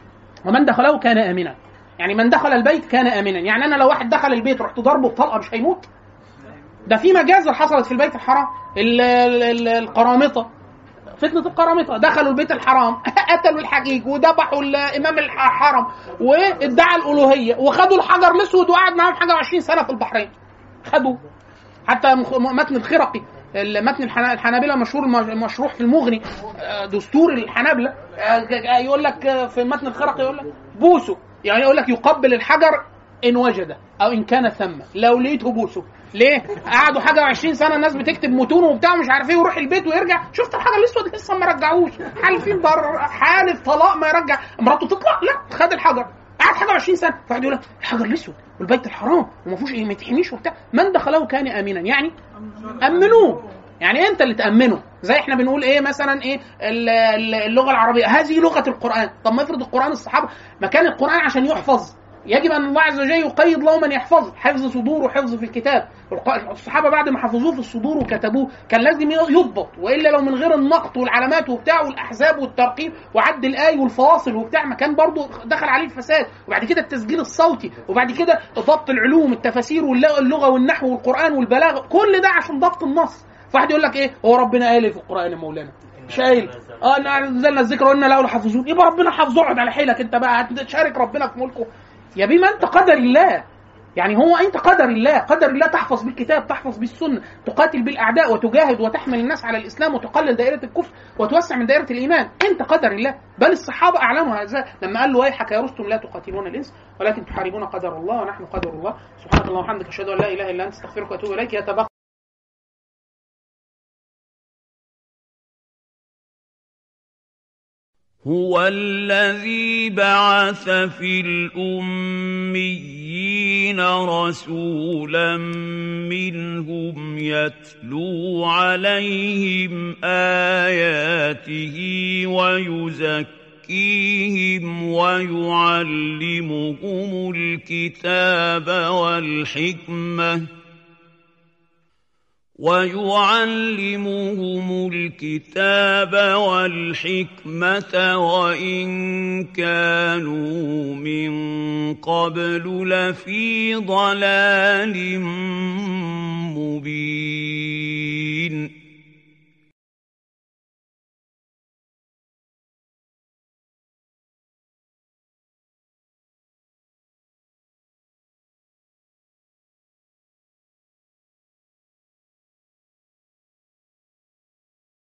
ومن دخله كان آمنا. يعني من دخل البيت كان آمنا، يعني أنا لو واحد دخل البيت رحت ضربه بطلقة مش هيموت؟ ده في مجازر حصلت في البيت الحرام. القرامطة، فتنة القرامطة، دخلوا البيت الحرام قتلوا الحجيج وذبحوا الإمام الحرم وادعى الألوهية وخدوا الحجر الأسود وقعد معاهم حاجة وعشرين سنة في البحرين. خدوا حتى متن الخرقي، متن الحنابلة مشهور مشروح في المغني، دستور الحنابلة، يقول لك في متن الخرقي يقول لك بوسه، يعني يقول لك يقبل الحجر إن وجد أو إن كان ثم، لو لقيته بوسه. ليه؟ قعدوا حاجه وعشرين سنه الناس بتكتب متون وبتاع مش عارف ايه، ويروح البيت ويرجع شفت الحجر الاسود لسه ما رجعوش، حالفين بر حالف طلاق ما يرجع، مراته تطلع لا خد الحجر، قعد حاجه وعشرين سنه، فقعد يقول لك الحجر الاسود والبيت الحرام وما فيهوش ايه، ما يتحميش وبتاع، من دخله كان امنا، يعني امنوه، يعني انت اللي تامنه. زي احنا بنقول ايه مثلا ايه اللغه العربيه هذه لغه القران. طب ما افرض القران الصحابه ما كان القران عشان يحفظ، يجب أن الله عز وجل يقيد له من يحفظ، حفظ صدور وحفظ في الكتاب. الصحابة بعد ما حفظوه في الصدور وكتبوه كان لازم يضبط، وإلا لو من غير النقط والعلامات وبتاع والأحزاب والترقيم وعد الآي والفواصل وبتاع ما كان برضو دخل عليه الفساد. وبعد كده التسجيل الصوتي، وبعد كده ضبط العلوم التفاسير واللغة والنحو والقرآن والبلاغة، كل ده عشان ضبط النص. فواحد يقول لك إيه هو ربنا قال في القرآن يا مولانا؟ مش قايل اه نزلنا الذكر وإنا له لحافظون، يبقى ربنا حافظه، اقعد على حيلك انت بقى هتشارك ربنا في ملكه يا بما أنت قدر الله. يعني هو أنت قدر الله، قدر الله تحفظ بالكتاب، تحفظ بالسنة، تقاتل بالأعداء وتجاهد وتحمل الناس على الإسلام وتقلل دائرة الكفر وتوسع من دائرة الإيمان، أنت قدر الله. بل الصحابة أعلموا هذا لما قال له ويحك يا رستم لا تقاتلون الإنس ولكن تحاربون قدر الله ونحن قدر الله. سبحانك اللهم وبحمدك أشهد أن لا إله إلا أنت أستغفرك وأتوب إليك. يتبقى هو الذي بعث في الأميين رسولا منهم يتلو عليهم آياته ويزكيهم ويعلمهم الكتاب والحكمة ويعلمهم الكتاب والحكمة وإن كانوا من قبل لفي ضلال مبين.